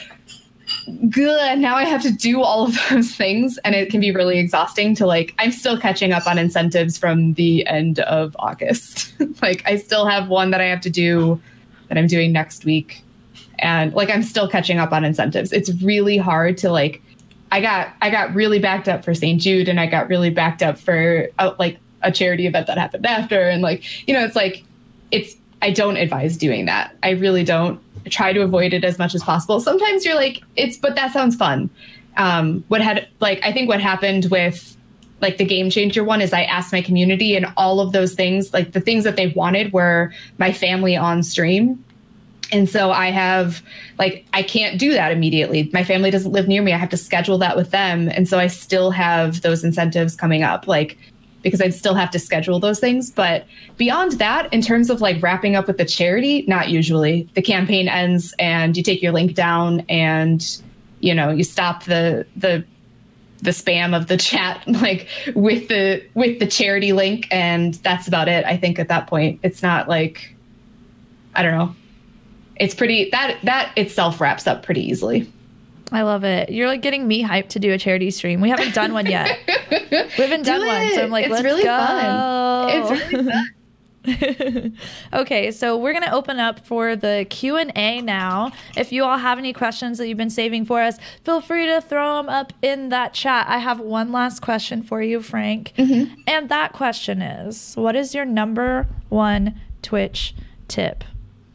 good, now I have to do all of those things. And it can be really exhausting to like, I'm still catching up on incentives from the end of August. Like I still have one that I have to do that I'm doing next week. And like, I'm still catching up on incentives. It's really hard to like, I got really backed up for St. Jude, and I got really backed up for like a charity event that happened after. And like, you know, it's like, I don't advise doing that. I really don't. Try to avoid it as much as possible. Sometimes you're like, but that sounds fun. I think what happened with like the Game Changer one is I asked my community, and all of those things, like the things that they wanted were my family on stream. And so I have like, I can't do that immediately. My family doesn't live near me. I have to schedule that with them. And so I still have those incentives coming up, like, because I still have to schedule those things. But beyond that, in terms of like wrapping up with the charity, not usually. The campaign ends and you take your link down, and, you know, you stop the spam of the chat, like with the charity link. And that's about it. I think at that point, it's not like, I don't know. It's pretty, that itself wraps up pretty easily. I love it. You're like getting me hyped to do a charity stream. We haven't done one yet. We haven't done one. So I'm like, let's really go. Fun. It's really fun. Okay, so we're going to open up for the Q&A now. If you all have any questions that you've been saving for us, feel free to throw them up in that chat. I have one last question for you, Frank. Mm-hmm. And that question is, what is your number one Twitch tip?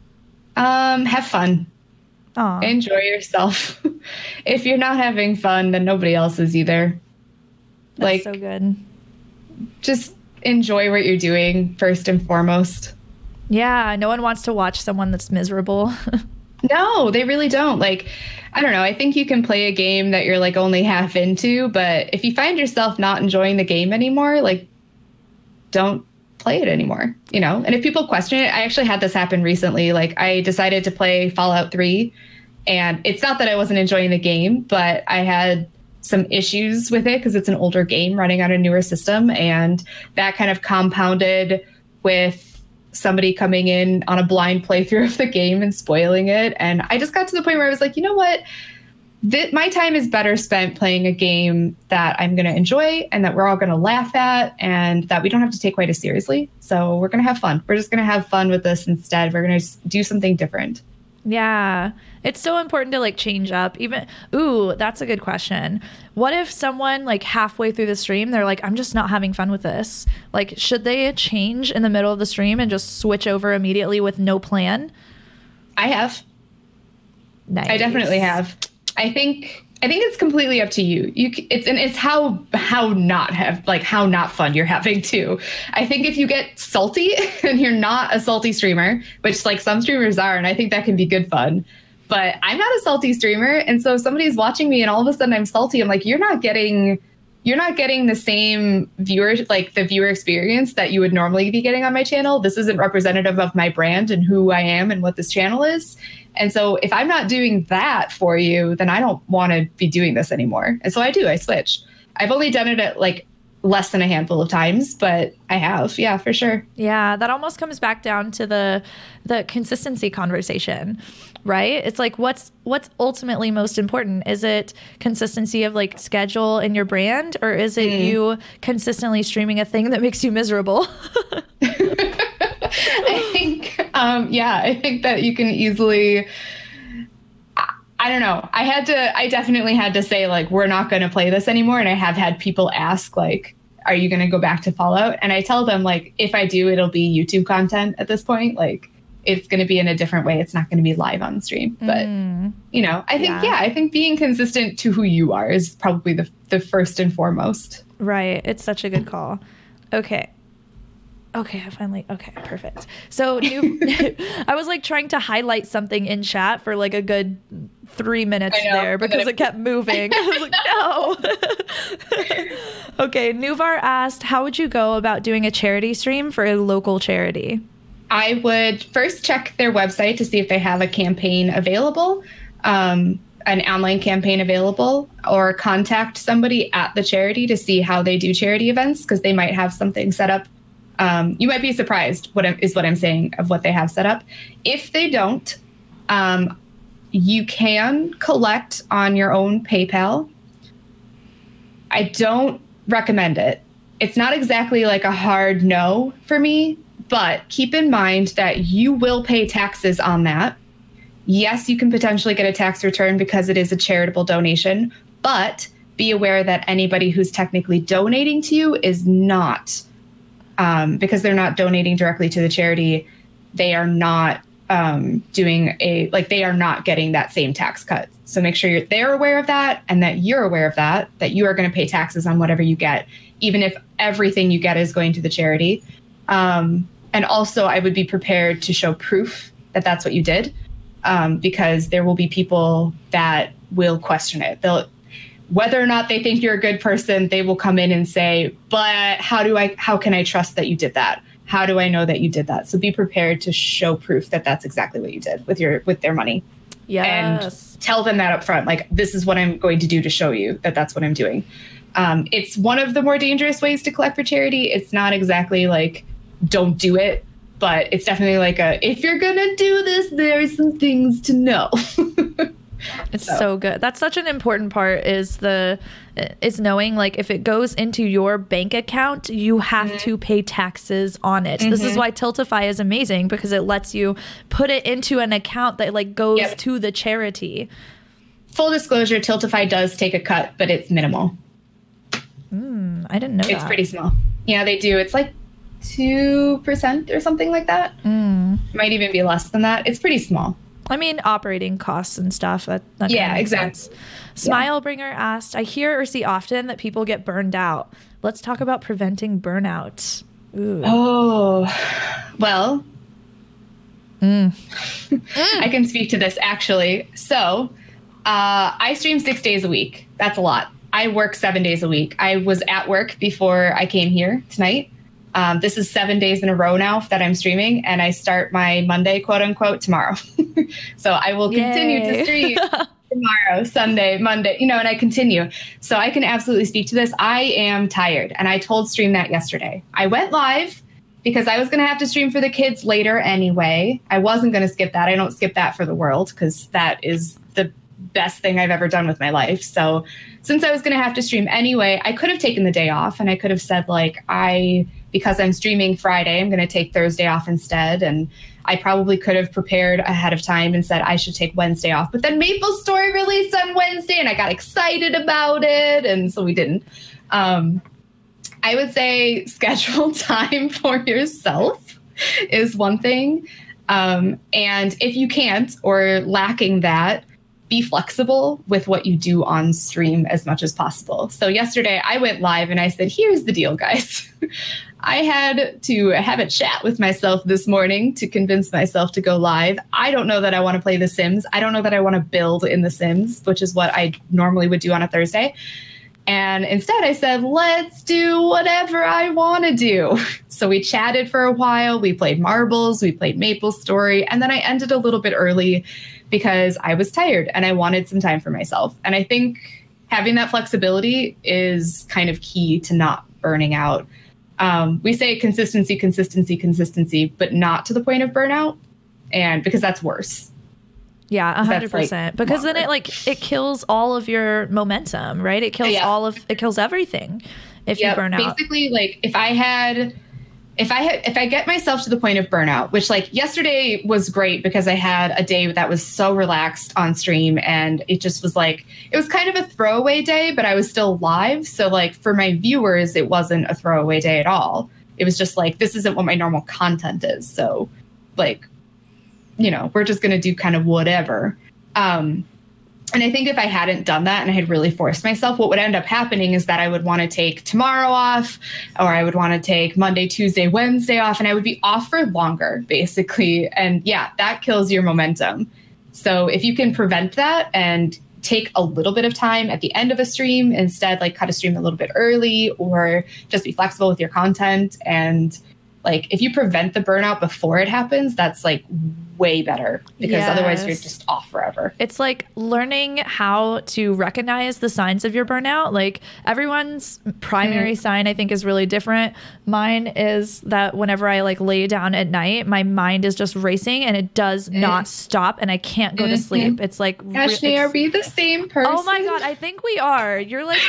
Have fun. Aww. Enjoy yourself. If you're not having fun, then nobody else is either. That's like, so good. Just enjoy what you're doing first and foremost. Yeah, no one wants to watch someone that's miserable. No, they really don't. Like, I don't know. I think you can play a game that you're like only half into, but if you find yourself not enjoying the game anymore, like, don't play it anymore, you know? And if people question it, I actually had this happen recently. Like, I decided to play Fallout 3, and it's not that I wasn't enjoying the game, but I had some issues with it because it's an older game running on a newer system, and that kind of compounded with somebody coming in on a blind playthrough of the game and spoiling it. And I just got to the point where I was like, you know what? My time is better spent playing a game that I'm going to enjoy and that we're all going to laugh at and that we don't have to take quite as seriously. So we're going to have fun. We're just going to have fun with this instead. We're going to do something different. Yeah, it's so important to like change up. Ooh, that's a good question. What if someone like halfway through the stream, they're like, I'm just not having fun with this. Like, should they change in the middle of the stream and just switch over immediately with no plan? I have. Nice. I definitely have. I think it's completely up to you. It's how not fun you're having too. I think if you get salty and you're not a salty streamer, which like some streamers are, and I think that can be good fun, but I'm not a salty streamer. And so if somebody's watching me and all of a sudden I'm salty, I'm like, you're not getting the same the viewer experience that you would normally be getting on my channel. This isn't representative of my brand and who I am and what this channel is. And so if I'm not doing that for you, then I don't want to be doing this anymore. And so I switch. I've only done it at like less than a handful of times, but I have. Yeah, for sure. Yeah, that almost comes back down to the consistency conversation, right? It's like, what's ultimately most important? Is it consistency of like schedule in your brand, or is it you consistently streaming a thing that makes you miserable? I think that you can easily, I don't know. I definitely had to say like, we're not going to play this anymore. And I have had people ask like, are you going to go back to Fallout? And I tell them like, if I do, it'll be YouTube content at this point. Like, it's going to be in a different way. It's not going to be live on stream. But, you know, I think being consistent to who you are is probably the first and foremost. Right. It's such a good call. Okay. Okay, okay, perfect. So I was like trying to highlight something in chat for like a good 3 minutes there because it kept moving. I was like, no. Okay, Nuvar asked, how would you go about doing a charity stream for a local charity? I would first check their website to see if they have a campaign available, an online campaign available, or contact somebody at the charity to see how they do charity events, because they might have something set up. You might be surprised what I'm saying of what they have set up. If they don't, you can collect on your own PayPal. I don't recommend it. It's not exactly like a hard no for me, but keep in mind that you will pay taxes on that. Yes, you can potentially get a tax return because it is a charitable donation, but be aware that anybody who's technically donating to you is not, because they're not donating directly to the charity, they are not they are not getting that same tax cut. So make sure they're aware of that, and that you're aware of that you are going to pay taxes on whatever you get, even if everything you get is going to the charity. And also, I would be prepared to show proof that that's what you did, because there will be people that will question it. Whether or not they think you're a good person, they will come in and say, but how can I trust that you did that? How do I know that you did that? So be prepared to show proof that that's exactly what you did with their money. Yes. And tell them that up front. Like, this is what I'm going to do to show you that that's what I'm doing. It's one of the more dangerous ways to collect for charity. It's not exactly like, don't do it, but it's definitely like if you're going to do this, there's some things to know. It's so good. That's such an important part is knowing, like, if it goes into your bank account, you have to pay taxes on it. This is why Tiltify is amazing, because it lets you put it into an account that like goes to the charity. Full disclosure, Tiltify does take a cut, but it's minimal. I didn't know that. It's pretty small. Yeah, they do. It's like 2% or something like that. Might even be less than that. It's pretty small. I mean, operating costs and stuff. That yeah, exactly. Smilebringer asked, I hear or see often that people get burned out. Let's talk about preventing burnout. Ooh. Oh, well, I can speak to this actually. So I stream 6 days a week. That's a lot. I work 7 days a week. I was at work before I came here tonight. This is 7 days in a row now that I'm streaming, and I start my Monday, quote unquote, tomorrow. So I will continue to stream tomorrow, Sunday, Monday, and I continue. So I can absolutely speak to this. I am tired, and I told Stream that yesterday. I went live because I was going to have to stream for the kids later anyway. I wasn't going to skip that. I don't skip that for the world, because that is the best thing I've ever done with my life. So since I was going to have to stream anyway, I could have taken the day off, and I could have said, like, because I'm streaming Friday, I'm going to take Thursday off instead. And I probably could have prepared ahead of time and said I should take Wednesday off. But then Maple Story released on Wednesday, and I got excited about it. And so we didn't. I would say schedule time for yourself is one thing. And if you can't, or lacking that, be flexible with what you do on stream as much as possible. So yesterday I went live and I said, here's the deal, guys. I had to have a chat with myself this morning to convince myself to go live. I don't know that I want to play The Sims. I don't know that I want to build in The Sims, which is what I normally would do on a Thursday. And instead I said, let's do whatever I want to do. So we chatted for a while. We played marbles. We played Maple Story. And then I ended a little bit early because I was tired and I wanted some time for myself. And I think having that flexibility is kind of key to not burning out. We say consistency, but not to the point of burnout. And because that's worse. Yeah, 100%. Because then it kills all of your momentum, right? It kills it kills everything if you burn out. Basically, like if I get myself to the point of burnout, which like yesterday was great because I had a day that was so relaxed on stream, and it just was like, it was kind of a throwaway day, but I was still live. So like for my viewers, it wasn't a throwaway day at all. It was just like, this isn't what my normal content is. So like, we're just going to do kind of whatever. And I think if I hadn't done that and I had really forced myself, what would end up happening is that I would want to take tomorrow off, or I would want to take Monday, Tuesday, Wednesday off, and I would be off for longer, basically. And yeah, that kills your momentum. So if you can prevent that and take a little bit of time at the end of a stream, instead, like cut a stream a little bit early, or just be flexible with your content. And like, if you prevent the burnout before it happens, that's like way better, because otherwise you're just off forever. It's like learning how to recognize the signs of your burnout. Like everyone's primary sign, I think, is really different. Mine is that whenever I like lay down at night, my mind is just racing and it does not stop, and I can't go to sleep. It's like, Ashley, are we the same person? Oh my God, I think we are. You're like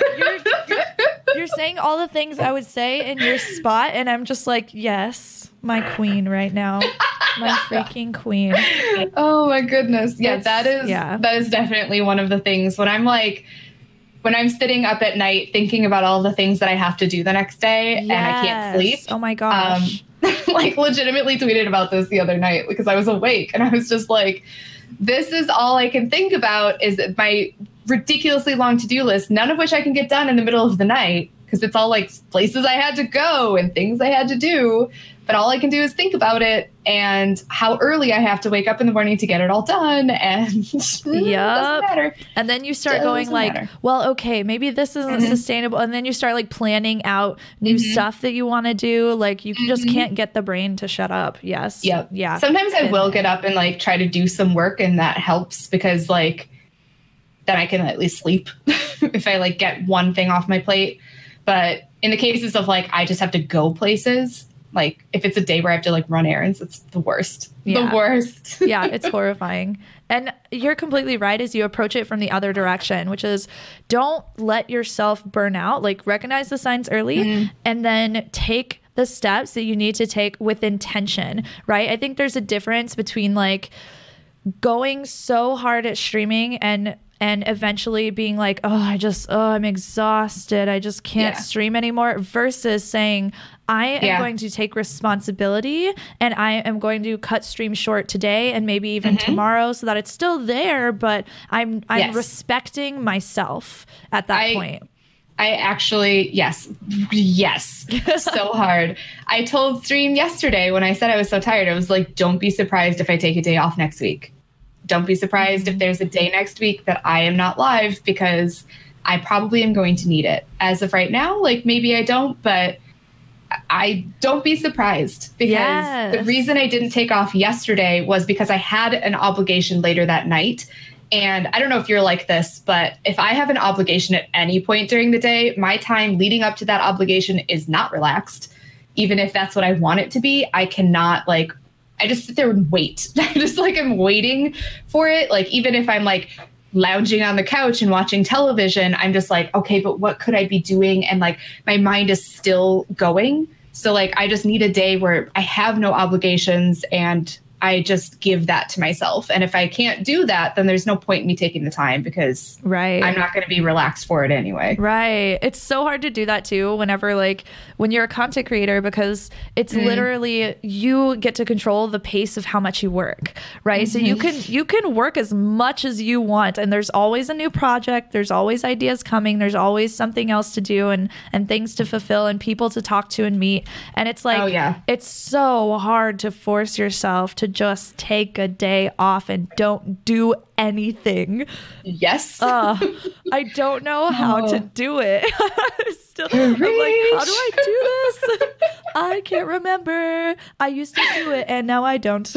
you're saying all the things I would say in your spot, and I'm just like, yes, my queen right now. My freaking queen. Oh my goodness. Yeah, that is definitely one of the things when I'm sitting up at night thinking about all the things that I have to do the next day and I can't sleep. Oh my gosh. Like legitimately tweeted about this the other night because I was awake and I was just like, this is all I can think about is my ridiculously long to-do list, none of which I can get done in the middle of the night because it's all like places I had to go and things I had to do. But all I can do is think about it and how early I have to wake up in the morning to get it all done. And it doesn't matter. And then you start going like, well, okay, maybe this isn't sustainable. And then you start like planning out new stuff that you want to do. Like you just can't get the brain to shut up. Yes. Yep. Yeah. Sometimes I will get up and like try to do some work, and that helps because like then I can at least sleep if I like get one thing off my plate. But in the cases of like I just have to go places, like if it's a day where I have to like run errands, it's the worst. Yeah. The worst. Yeah, it's horrifying. And you're completely right as you approach it from the other direction, which is don't let yourself burn out. Like recognize the signs early and then take the steps that you need to take with intention, right? I think there's a difference between like going so hard at streaming and eventually being like, I'm exhausted, I just can't stream anymore, versus saying, I am going to take responsibility and I am going to cut stream short today and maybe even tomorrow so that it's still there, but I'm respecting myself at that point. I actually, yes, so hard. I told Stream yesterday when I said I was so tired, I was like, don't be surprised if I take a day off next week. Don't be surprised if there's a day next week that I am not live, because I probably am going to need it. As of right now, like maybe I don't, but I don't be surprised, because the reason I didn't take off yesterday was because I had an obligation later that night. And I don't know if you're like this, but if I have an obligation at any point during the day, my time leading up to that obligation is not relaxed. Even if that's what I want it to be, I cannot I just sit there and wait. I just I'm waiting for it. Like, even if I'm like lounging on the couch and watching television, I'm just like, okay, but what could I be doing? And like, my mind is still going. So like, I just need a day where I have no obligations and I just give that to myself. And if I can't do that, then there's no point in me taking the time, because I'm not going to be relaxed for it anyway. Right. It's so hard to do that too, whenever when you're a content creator, because it's literally, you get to control the pace of how much you work, right? So you can work as much as you want, and there's always a new project, there's always ideas coming, there's always something else to do and things to fulfill and people to talk to and meet. And it's like, it's so hard to force yourself to just take a day off and don't do anything. Yes. I don't know how to do it. I'm like, how do I do this? I can't remember. I used to do it and now I don't.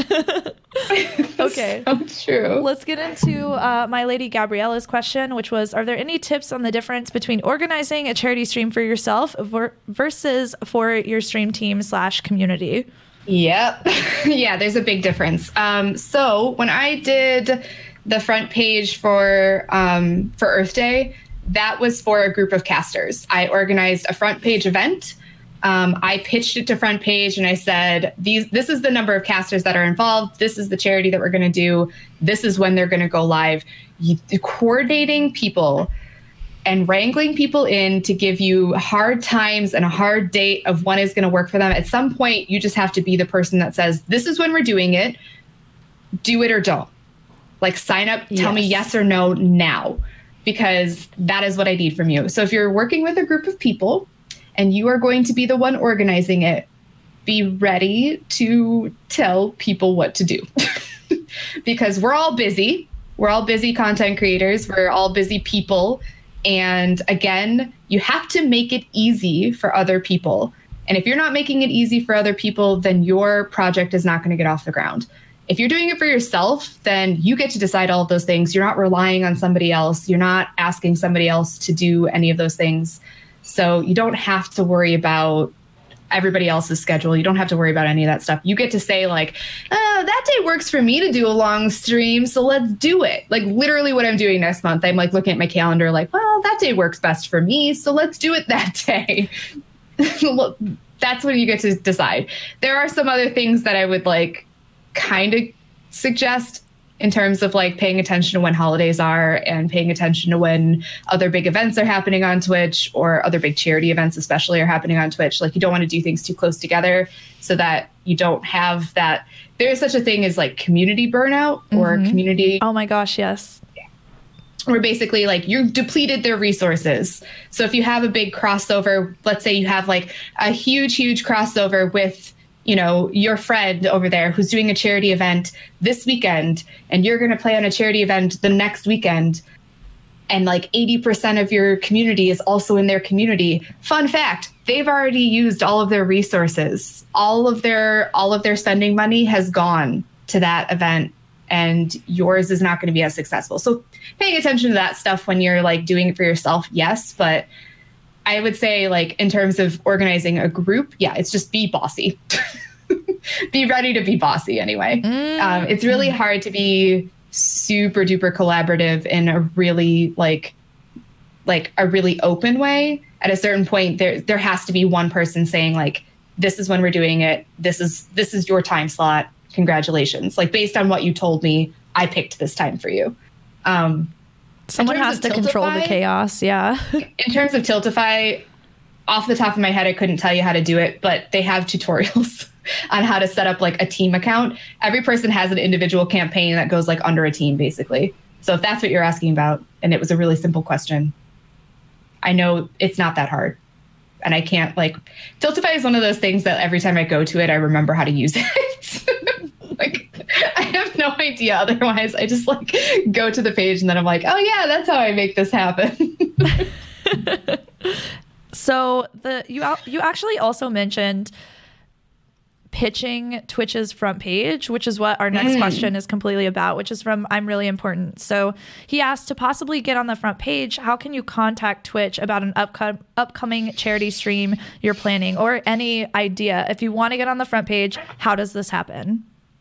Okay. So true. Let's get into my lady Gabriella's question, which was, are there any tips on the difference between organizing a charity stream for yourself versus for your stream team / community? Yep. Yeah, there's a big difference. So when I did the front page for Earth Day, that was for a group of casters. I organized a front page event. I pitched it to front page and I said, this is the number of casters that are involved. This is the charity that we're going to do. This is when they're going to go live. Coordinating people and wrangling people in to give you hard times and a hard date of when is going to work for them. At some point, you just have to be the person that says, this is when we're doing it. Do it or don't. Like sign up, tell me yes or no now, because that is what I need from you. So if you're working with a group of people and you are going to be the one organizing it, be ready to tell people what to do. Because we're all busy. We're all busy content creators. We're all busy people. And again, you have to make it easy for other people. And if you're not making it easy for other people, then your project is not going to get off the ground. If you're doing it for yourself, then you get to decide all of those things. You're not relying on somebody else. You're not asking somebody else to do any of those things. So you don't have to worry about everybody else's schedule. You don't have to worry about any of that stuff. You get to say like, that day works for me to do a long stream, so let's do it. Like literally what I'm doing next month, I'm like looking at my calendar like, well, that day works best for me, so let's do it that day. That's when you get to decide. There are some other things that I would like kind of suggest in terms of like paying attention to when holidays are and paying attention to when other big events are happening on Twitch, or other big charity events especially are happening on Twitch. Like you don't want to do things too close together so that you don't have that. There is such a thing as like community burnout or community. Oh my gosh, yes. Where basically like you've depleted their resources. So if you have a big crossover, let's say you have like a huge crossover with, you know, your friend over there who's doing a charity event this weekend, and you're going to play on a charity event the next weekend, and like 80% of your community is also in their community. Fun fact, they've already used all of their resources. All of their spending money has gone to that event, and yours is not going to be as successful. So paying attention to that stuff when you're like doing it for yourself, yes, but I would say like in terms of organizing a group, yeah, it's just be bossy. Be ready to be bossy anyway. It's really hard to be super duper collaborative in a really like a really open way. At a certain point, there has to be one person saying like, this is when we're doing it. This is your time slot. Congratulations. Like based on what you told me, I picked this time for you. Someone has to control the chaos. Yeah. In terms of Tiltify, off the top of my head, I couldn't tell you how to do it, but they have tutorials on how to set up like a team account. Every person has an individual campaign that goes like under a team, basically. So if that's what you're asking about, and it was a really simple question, I know it's not that hard. And I can't like, Tiltify is one of those things that every time I go to it, I remember how to use it. Like, I have no idea. Otherwise, I just like go to the page and then I'm like, oh yeah, that's how I make this happen. So you actually also mentioned pitching Twitch's front page, which is what our next question is completely about, which is from I'm Really Important. So he asked, to possibly get on the front page, how can you contact Twitch about an upcoming charity stream you're planning, or any idea? If you want to get on the front page, how does this happen?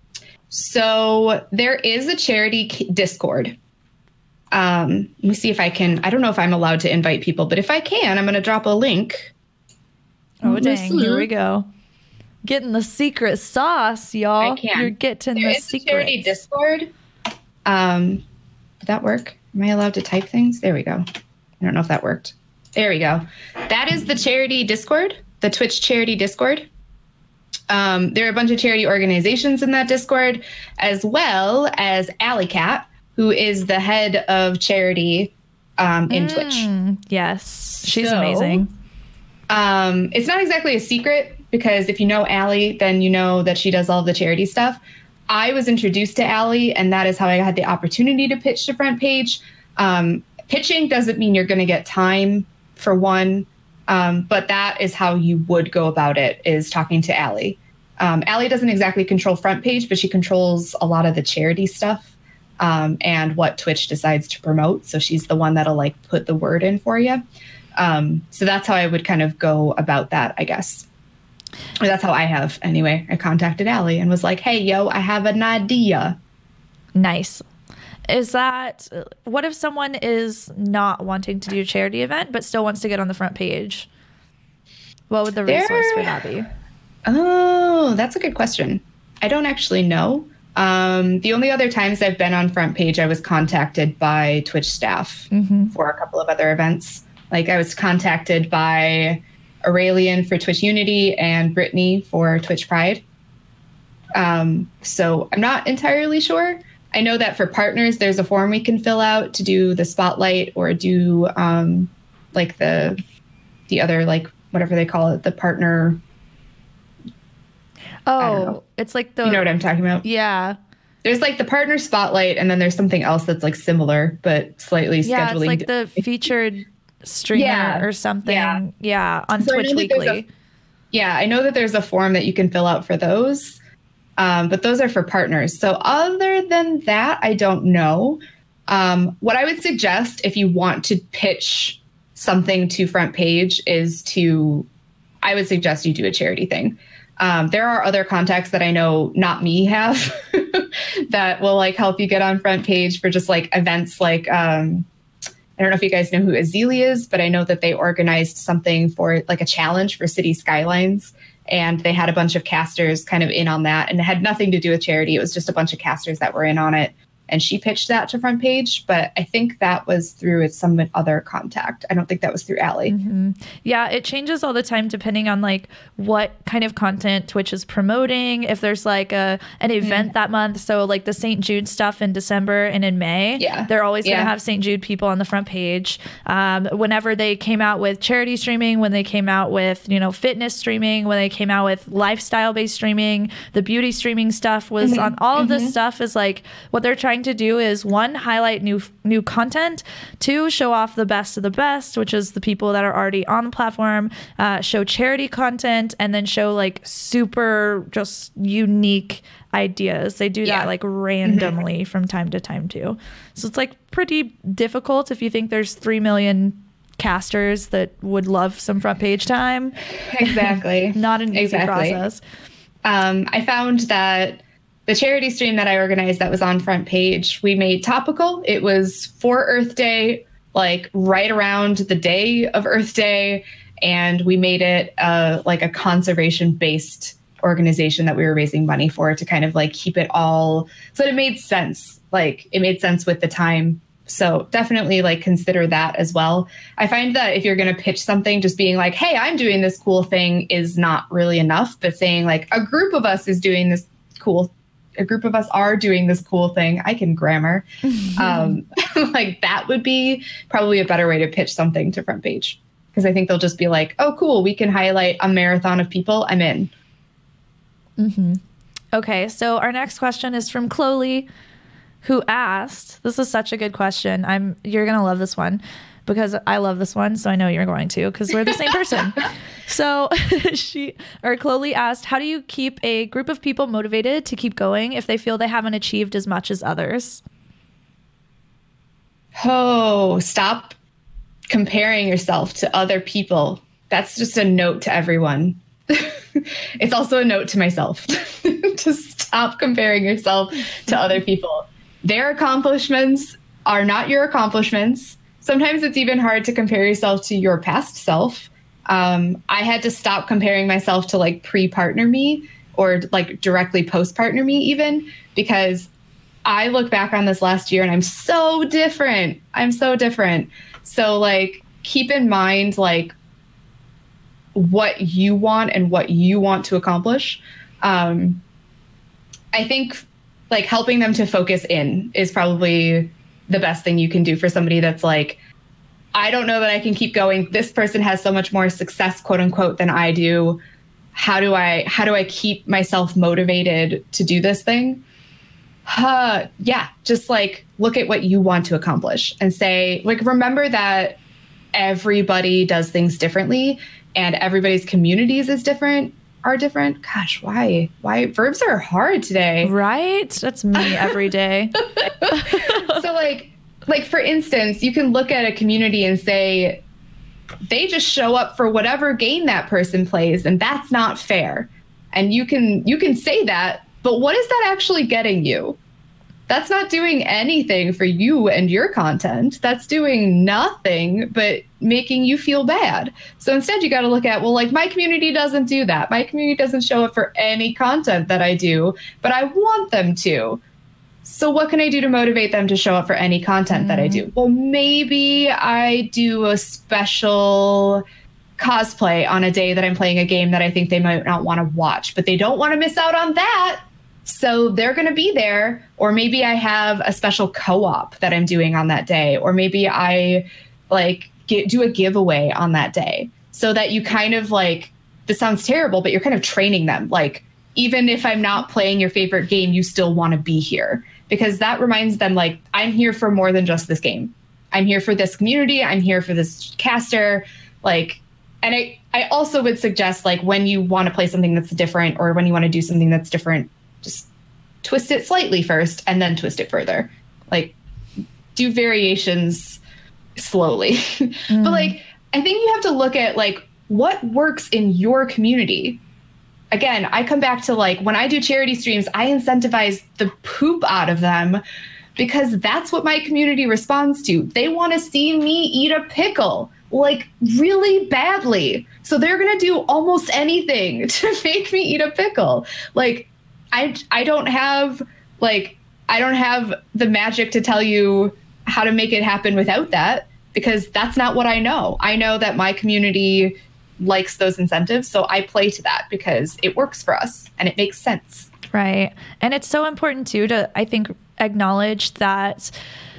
So there is a charity Discord. Let me see if I can. I don't know if I'm allowed to invite people, but if I can, I'm going to drop a link. Oh, dang. Here we go. Getting the secret sauce, y'all. I can. You're getting the secret. Charity Discord. Did that work? Am I allowed to type things? There we go. I don't know if that worked. There we go. That is the charity Discord, the Twitch charity Discord. There are a bunch of charity organizations in that Discord, as well as Alley Cat, who is the head of charity in Twitch. Yes, she's amazing. It's not exactly a secret, because if you know Allie, then you know that she does all the charity stuff. I was introduced to Allie, and that is how I had the opportunity to pitch to front page. Pitching doesn't mean you're going to get time, for one, but that is how you would go about it, is talking to Allie. Allie doesn't exactly control front page, but she controls a lot of the charity stuff and what Twitch decides to promote. So she's the one that'll like put the word in for you. So that's how I would kind of go about that, I guess. Or that's how I have anyway. I contacted Allie and was like, hey, yo, I have an idea. Nice. Is that, what if someone is not wanting to do a charity event, but still wants to get on the front page? What would the resource for that be? Oh, that's a good question. I don't actually know. The only other times I've been on front page, I was contacted by Twitch staff for a couple of other events. Like I was contacted by Aurelian for Twitch Unity and Brittany for Twitch Pride. So I'm not entirely sure. I know that for partners, there's a form we can fill out to do the spotlight or do like the other, like whatever they call it, the partner. Oh, it's like you know what I'm talking about? Yeah. There's like the partner spotlight, and then there's something else that's like similar, but slightly scheduling. Yeah, it's like the featured streamer or something. Yeah, on so Twitch Weekly. I know that there's a form that you can fill out for those, but those are for partners. So other than that, I don't know. What I would suggest if you want to pitch something to Front Page is I would suggest you do a charity thing. There are other contacts that I know not me have that will like help you get on Front Page for just like events like, I don't know if you guys know who Azalea is, but I know that they organized something for like a challenge for City Skylines. And they had a bunch of casters kind of in on that, and it had nothing to do with charity. It was just a bunch of casters that were in on it. And she pitched that to Front Page, but I think that was through some other contact. I don't think that was through Allie. Mm-hmm. Yeah, it changes all the time depending on like what kind of content Twitch is promoting. If there's like an event that month, so like the St. Jude stuff in December and in May, they're always going to have St. Jude people on the Front Page. Whenever they came out with charity streaming, when they came out with fitness streaming, when they came out with lifestyle based streaming, the beauty streaming stuff was on all of this stuff is like what they're trying to do is 1, highlight new content, 2, show off the best of the best, which is the people that are already on the platform, show charity content, and then show like super just unique ideas. They do that like randomly from time to time too. So it's like pretty difficult if you think there's 3 million casters that would love some Front Page time. Exactly. Not an easy process. I found that the charity stream that I organized that was on Front Page, we made topical. It was for Earth Day, like right around the day of Earth Day. And we made it like a conservation-based organization that we were raising money for to kind of like keep it all. So it made sense. Like it made sense with the time. So definitely like consider that as well. I find that if you're going to pitch something, just being like, hey, I'm doing this cool thing is not really enough. But saying like a group of us is doing this a group of us are doing this cool thing. I can grammar. Like that would be probably a better way to pitch something to Front Page. Because I think they'll just be like, oh, cool. We can highlight a marathon of people. I'm in. Mm-hmm. Okay. So our next question is from Chloe, who asked, this is such a good question. You're going to love this one because I love this one. So I know you're going to, because we're the same person. So Chloe asked, how do you keep a group of people motivated to keep going if they feel they haven't achieved as much as others? Oh, stop comparing yourself to other people. That's just a note to everyone. It's also a note to myself to stop comparing yourself to other people. Their accomplishments are not your accomplishments. Sometimes it's even hard to compare yourself to your past self. I had to stop comparing myself to like pre-partner me or like directly post-partner me even, because I look back on this last year and I'm so different. So like keep in mind like what you want and what you want to accomplish. I think like helping them to focus in is probably the best thing you can do for somebody that's like, I don't know that I can keep going. This person has so much more success, quote unquote, than I do. How do I keep myself motivated to do this thing? Just like look at what you want to accomplish and say, like, remember that everybody does things differently and everybody's communities are different. Gosh, why verbs are hard today? Right? That's me every day. So like for instance, you can look at a community and say, they just show up for whatever game that person plays, and that's not fair. And you can say that, but what is that actually getting you? That's not doing anything for you and your content. That's doing nothing but making you feel bad. So instead you got to look at, well, like my community doesn't do that. My community doesn't show up for any content that I do, but I want them to. So what can I do to motivate them to show up for any content that I do? Well, maybe I do a special cosplay on a day that I'm playing a game that I think they might not want to watch, but they don't want to miss out on that. So they're going to be there, or maybe I have a special co-op that I'm doing on that day, or maybe I like do a giveaway on that day, so that you kind of like, this sounds terrible, but you're kind of training them. Like, even if I'm not playing your favorite game, you still want to be here, because that reminds them like, I'm here for more than just this game. I'm here for this community. I'm here for this caster. Like, and I also would suggest, like, when you want to play something that's different, or when you want to do something that's different, just twist it slightly first and then twist it further. Like, do variations slowly. But like, I think you have to look at like what works in your community. Again, I come back to like, when I do charity streams, I incentivize the poop out of them, because that's what my community responds to. They want to see me eat a pickle, like, really badly. So they're going to do almost anything to make me eat a pickle. Like, I don't have the magic to tell you how to make it happen without that, because that's not what I know. I know that my community likes those incentives, so I play to that because it works for us and it makes sense. Right. And it's so important too to, I think, acknowledge that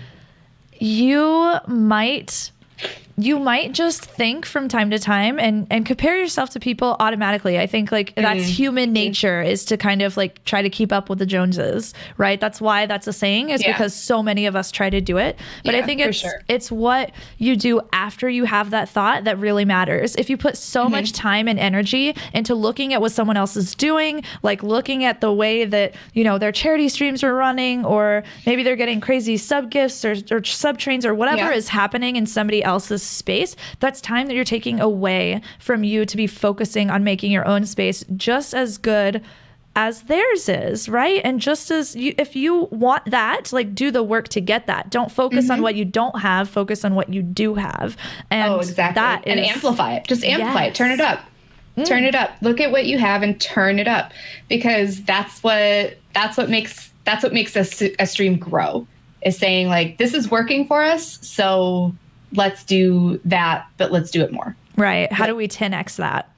you might just think from time to time and compare yourself to people automatically. I think like that's human nature, is to kind of like try to keep up with the Joneses, right? That's why that's a saying, is because so many of us try to do it. But I think it's what you do after you have that thought that really matters. If you put so much time and energy into looking at what someone else is doing, like looking at the way that, you know, their charity streams are running, or maybe they're getting crazy sub gifts or sub trains or whatever is happening in somebody else's space, that's time that you're taking away from you to be focusing on making your own space just as good as theirs is, right? And just as if you want that, like, do the work to get that. Don't focus on what you don't have, focus on what you do have. And exactly. And amplify it. Just amplify it. Turn it up. Turn it up. Look at what you have and turn it up, because that's what makes a stream grow, is saying like, this is working for us, so let's do that, but let's do it more. Right. How do we 10x that?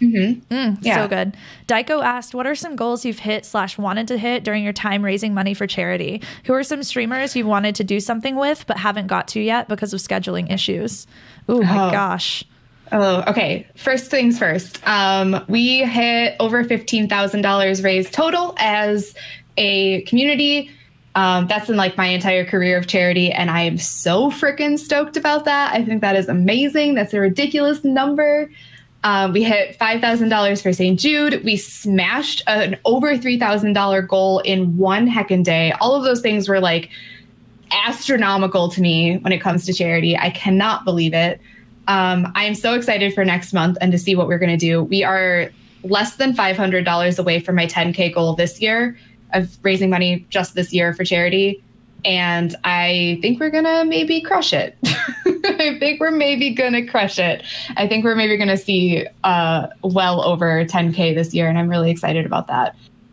So good. Daiko asked, what are some goals you've hit / wanted to hit during your time raising money for charity? Who are some streamers you've wanted to do something with but haven't got to yet because of scheduling issues? Oh my gosh. Oh, okay. First things first. We hit over $15,000 raised total as a community. That's in like my entire career of charity, and I am so freaking stoked about that. I think that is amazing. That's a ridiculous number. We hit $5,000 for St. Jude. We smashed an over $3,000 goal in one heckin' day. All of those things were like astronomical to me when it comes to charity. I cannot believe it. I am so excited for next month and to see what we're going to do. We are less than $500 away from my 10K goal this year, of raising money just this year for charity. And I think we're going to maybe crush it. I think we're maybe going to crush it. I think we're maybe going to see well over 10K this year. And I'm really excited about that.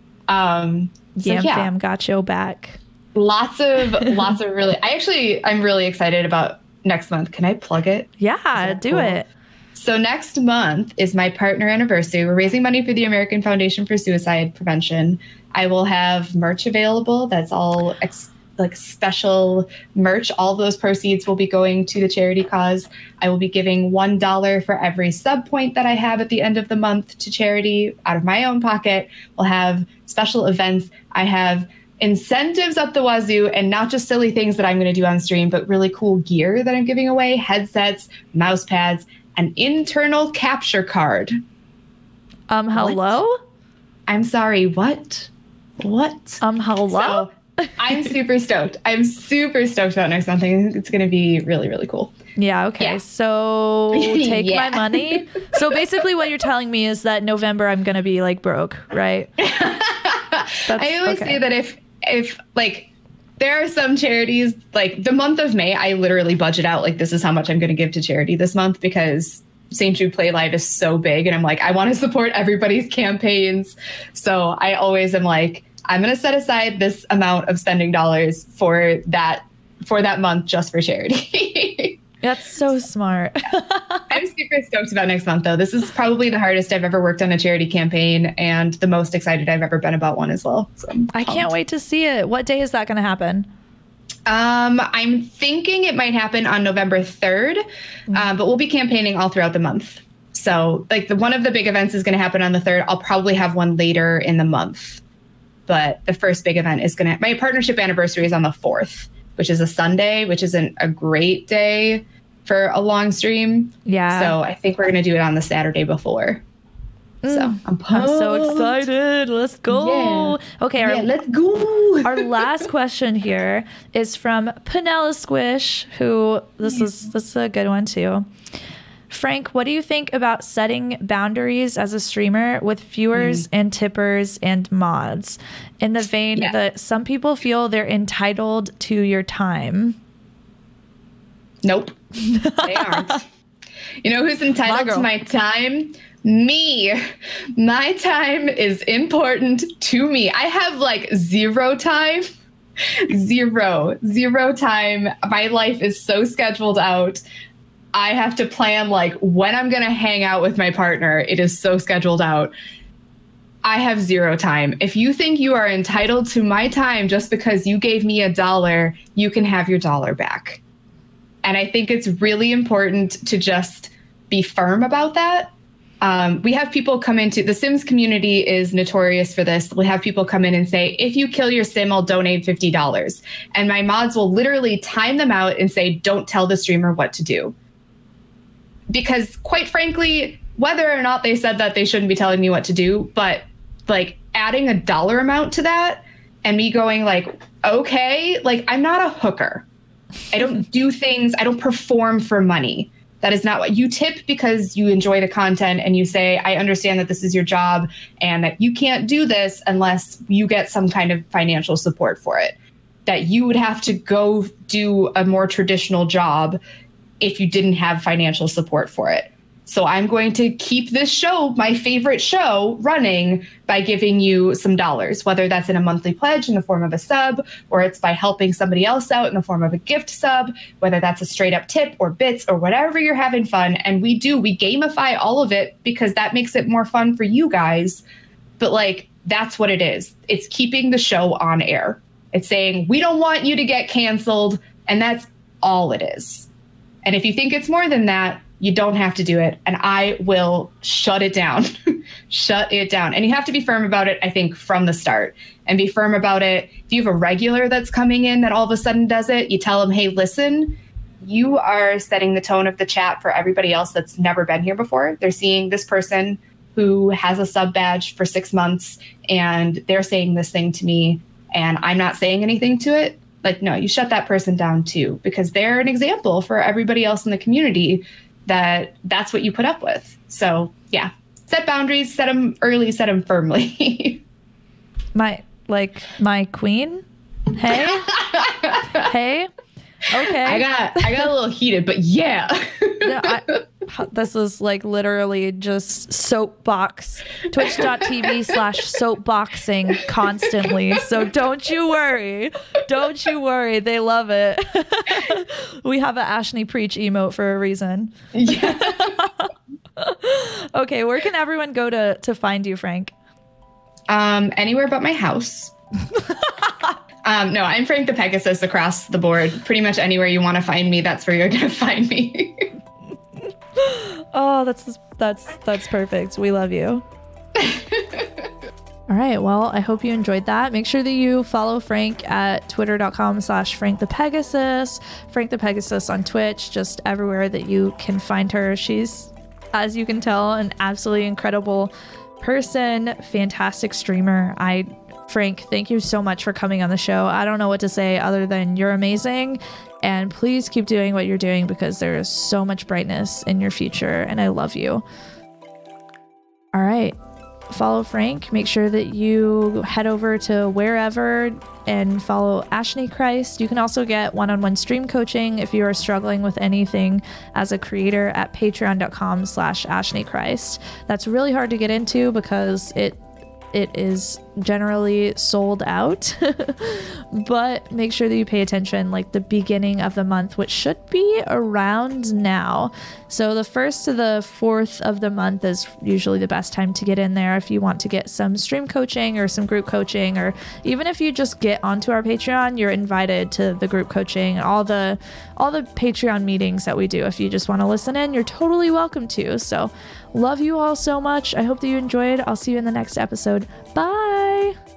Fam got your back. Lots of really, I'm really excited about next month. Can I plug it? Yeah, do it. So next month is my partner anniversary. We're raising money for the American Foundation for Suicide Prevention. I will have merch available. That's all special merch. All those proceeds will be going to the charity cause. I will be giving $1 for every sub point that I have at the end of the month to charity out of my own pocket. We'll have special events. I have incentives up the wazoo, and not just silly things that I'm going to do on stream, but really cool gear that I'm giving away: headsets, mouse pads, an internal capture card. Hello? What? I'm sorry, what? Hello? So, I'm super stoked. I'm super stoked about next month. I think it's going to be really, really cool. Yeah. Okay. Yeah. So take my money. So basically what you're telling me is that November I'm going to be like broke, right? I always say that if like, there are some charities, like the month of May, I literally budget out, like, this is how much I'm going to give to charity this month, because St. Jude Play Live is so big. And I'm like, I want to support everybody's campaigns. So I always am like, I'm going to set aside this amount of spending dollars for that month just for charity. That's so smart. I'm super stoked about next month, though. This is probably the hardest I've ever worked on a charity campaign and the most excited I've ever been about one as well. So I can't wait to see it. What day is that going to happen? I'm thinking it might happen on November 3rd, but we'll be campaigning all throughout the month. So like one of the big events is going to happen on the 3rd. I'll probably have one later in the month. But the first big event is my partnership anniversary is on the 4th, which is a Sunday, which isn't a great day for a long stream. Yeah. So I think we're going to do it on the Saturday before. So I'm so excited. Let's go. Yeah. Okay. Let's go. Our last question here is from Panella Squish, who this is a good one too. Frank, what do you think about setting boundaries as a streamer with viewers and tippers and mods, in the vein that some people feel they're entitled to your time? Nope, they aren't. You know who's entitled to my time? Me. My time is important to me. I have like zero time. Zero time. My life is so scheduled out. I have to plan like when I'm going to hang out with my partner. It is so scheduled out. I have zero time. If you think you are entitled to my time just because you gave me $1, you can have your dollar back. And I think it's really important to just be firm about that. We have people come into the Sims community is notorious for this. We have people come in and say, if you kill your Sim, I'll donate $50. And my mods will literally time them out and say, don't tell the streamer what to do. Because quite frankly, whether or not they said that, they shouldn't be telling me what to do. But like adding a dollar amount to that and me going like, okay, like I'm not a hooker. I don't do things. I don't perform for money. That is not what you tip, because you enjoy the content and you say, I understand that this is your job and that you can't do this unless you get some kind of financial support for it. That you would have to go do a more traditional job if you didn't have financial support for it. So I'm going to keep this show, my favorite show, running by giving you some dollars, whether that's in a monthly pledge in the form of a sub, or it's by helping somebody else out in the form of a gift sub, whether that's a straight up tip or bits or whatever you're having fun. And we gamify all of it because that makes it more fun for you guys. But like, that's what it is. It's keeping the show on air. It's saying, we don't want you to get canceled. And that's all it is. And if you think it's more than that, you don't have to do it. And I will shut it down. Shut it down. And you have to be firm about it, I think, from the start. And be firm about it. If you have a regular that's coming in that all of a sudden does it, you tell them, hey, listen, you are setting the tone of the chat for everybody else that's never been here before. They're seeing this person who has a sub badge for 6 months, and they're saying this thing to me, and I'm not saying anything to it. Like, no, you shut that person down too, because they're an example for everybody else in the community that's what you put up with. So yeah, set boundaries, set them early, set them firmly. My queen. Hey, hey. Okay. I got a little heated, but yeah. This is like literally just soapbox, twitch.tv/soapboxing constantly. So don't you worry. They love it. We have an Ashley Preach emote for a reason. Yeah. Okay. Where can everyone go to find you, Frank? Anywhere but my house. No, I'm Frank the Pegasus across the board. Pretty much anywhere you want to find me, that's where you're going to find me. Oh, that's perfect. We love you. All right. Well, I hope you enjoyed that. Make sure that you follow Frank at twitter.com/FrankThePegasus, Frank the Pegasus on Twitch, just everywhere that you can find her. She's, as you can tell, an absolutely incredible person, fantastic streamer. Frank, thank you so much for coming on the show. I don't know what to say other than you're amazing, and please keep doing what you're doing because there is so much brightness in your future, and I love you. All right. Follow Frank. Make sure that you head over to wherever and follow Ashley Christ. You can also get one-on-one stream coaching if you are struggling with anything as a creator at patreon.com/Ashley Christ. That's really hard to get into because it is generally sold out. But make sure that you pay attention like the beginning of the month, which should be around now. So the 1st to the 4th of the month is usually the best time to get in there if you want to get some stream coaching or some group coaching, or even if you just get onto our Patreon, you're invited to the group coaching, all the Patreon meetings that we do. If you just want to listen in, you're totally welcome to. So love you all so much. I hope that you enjoyed. I'll see you in the next episode. Bye.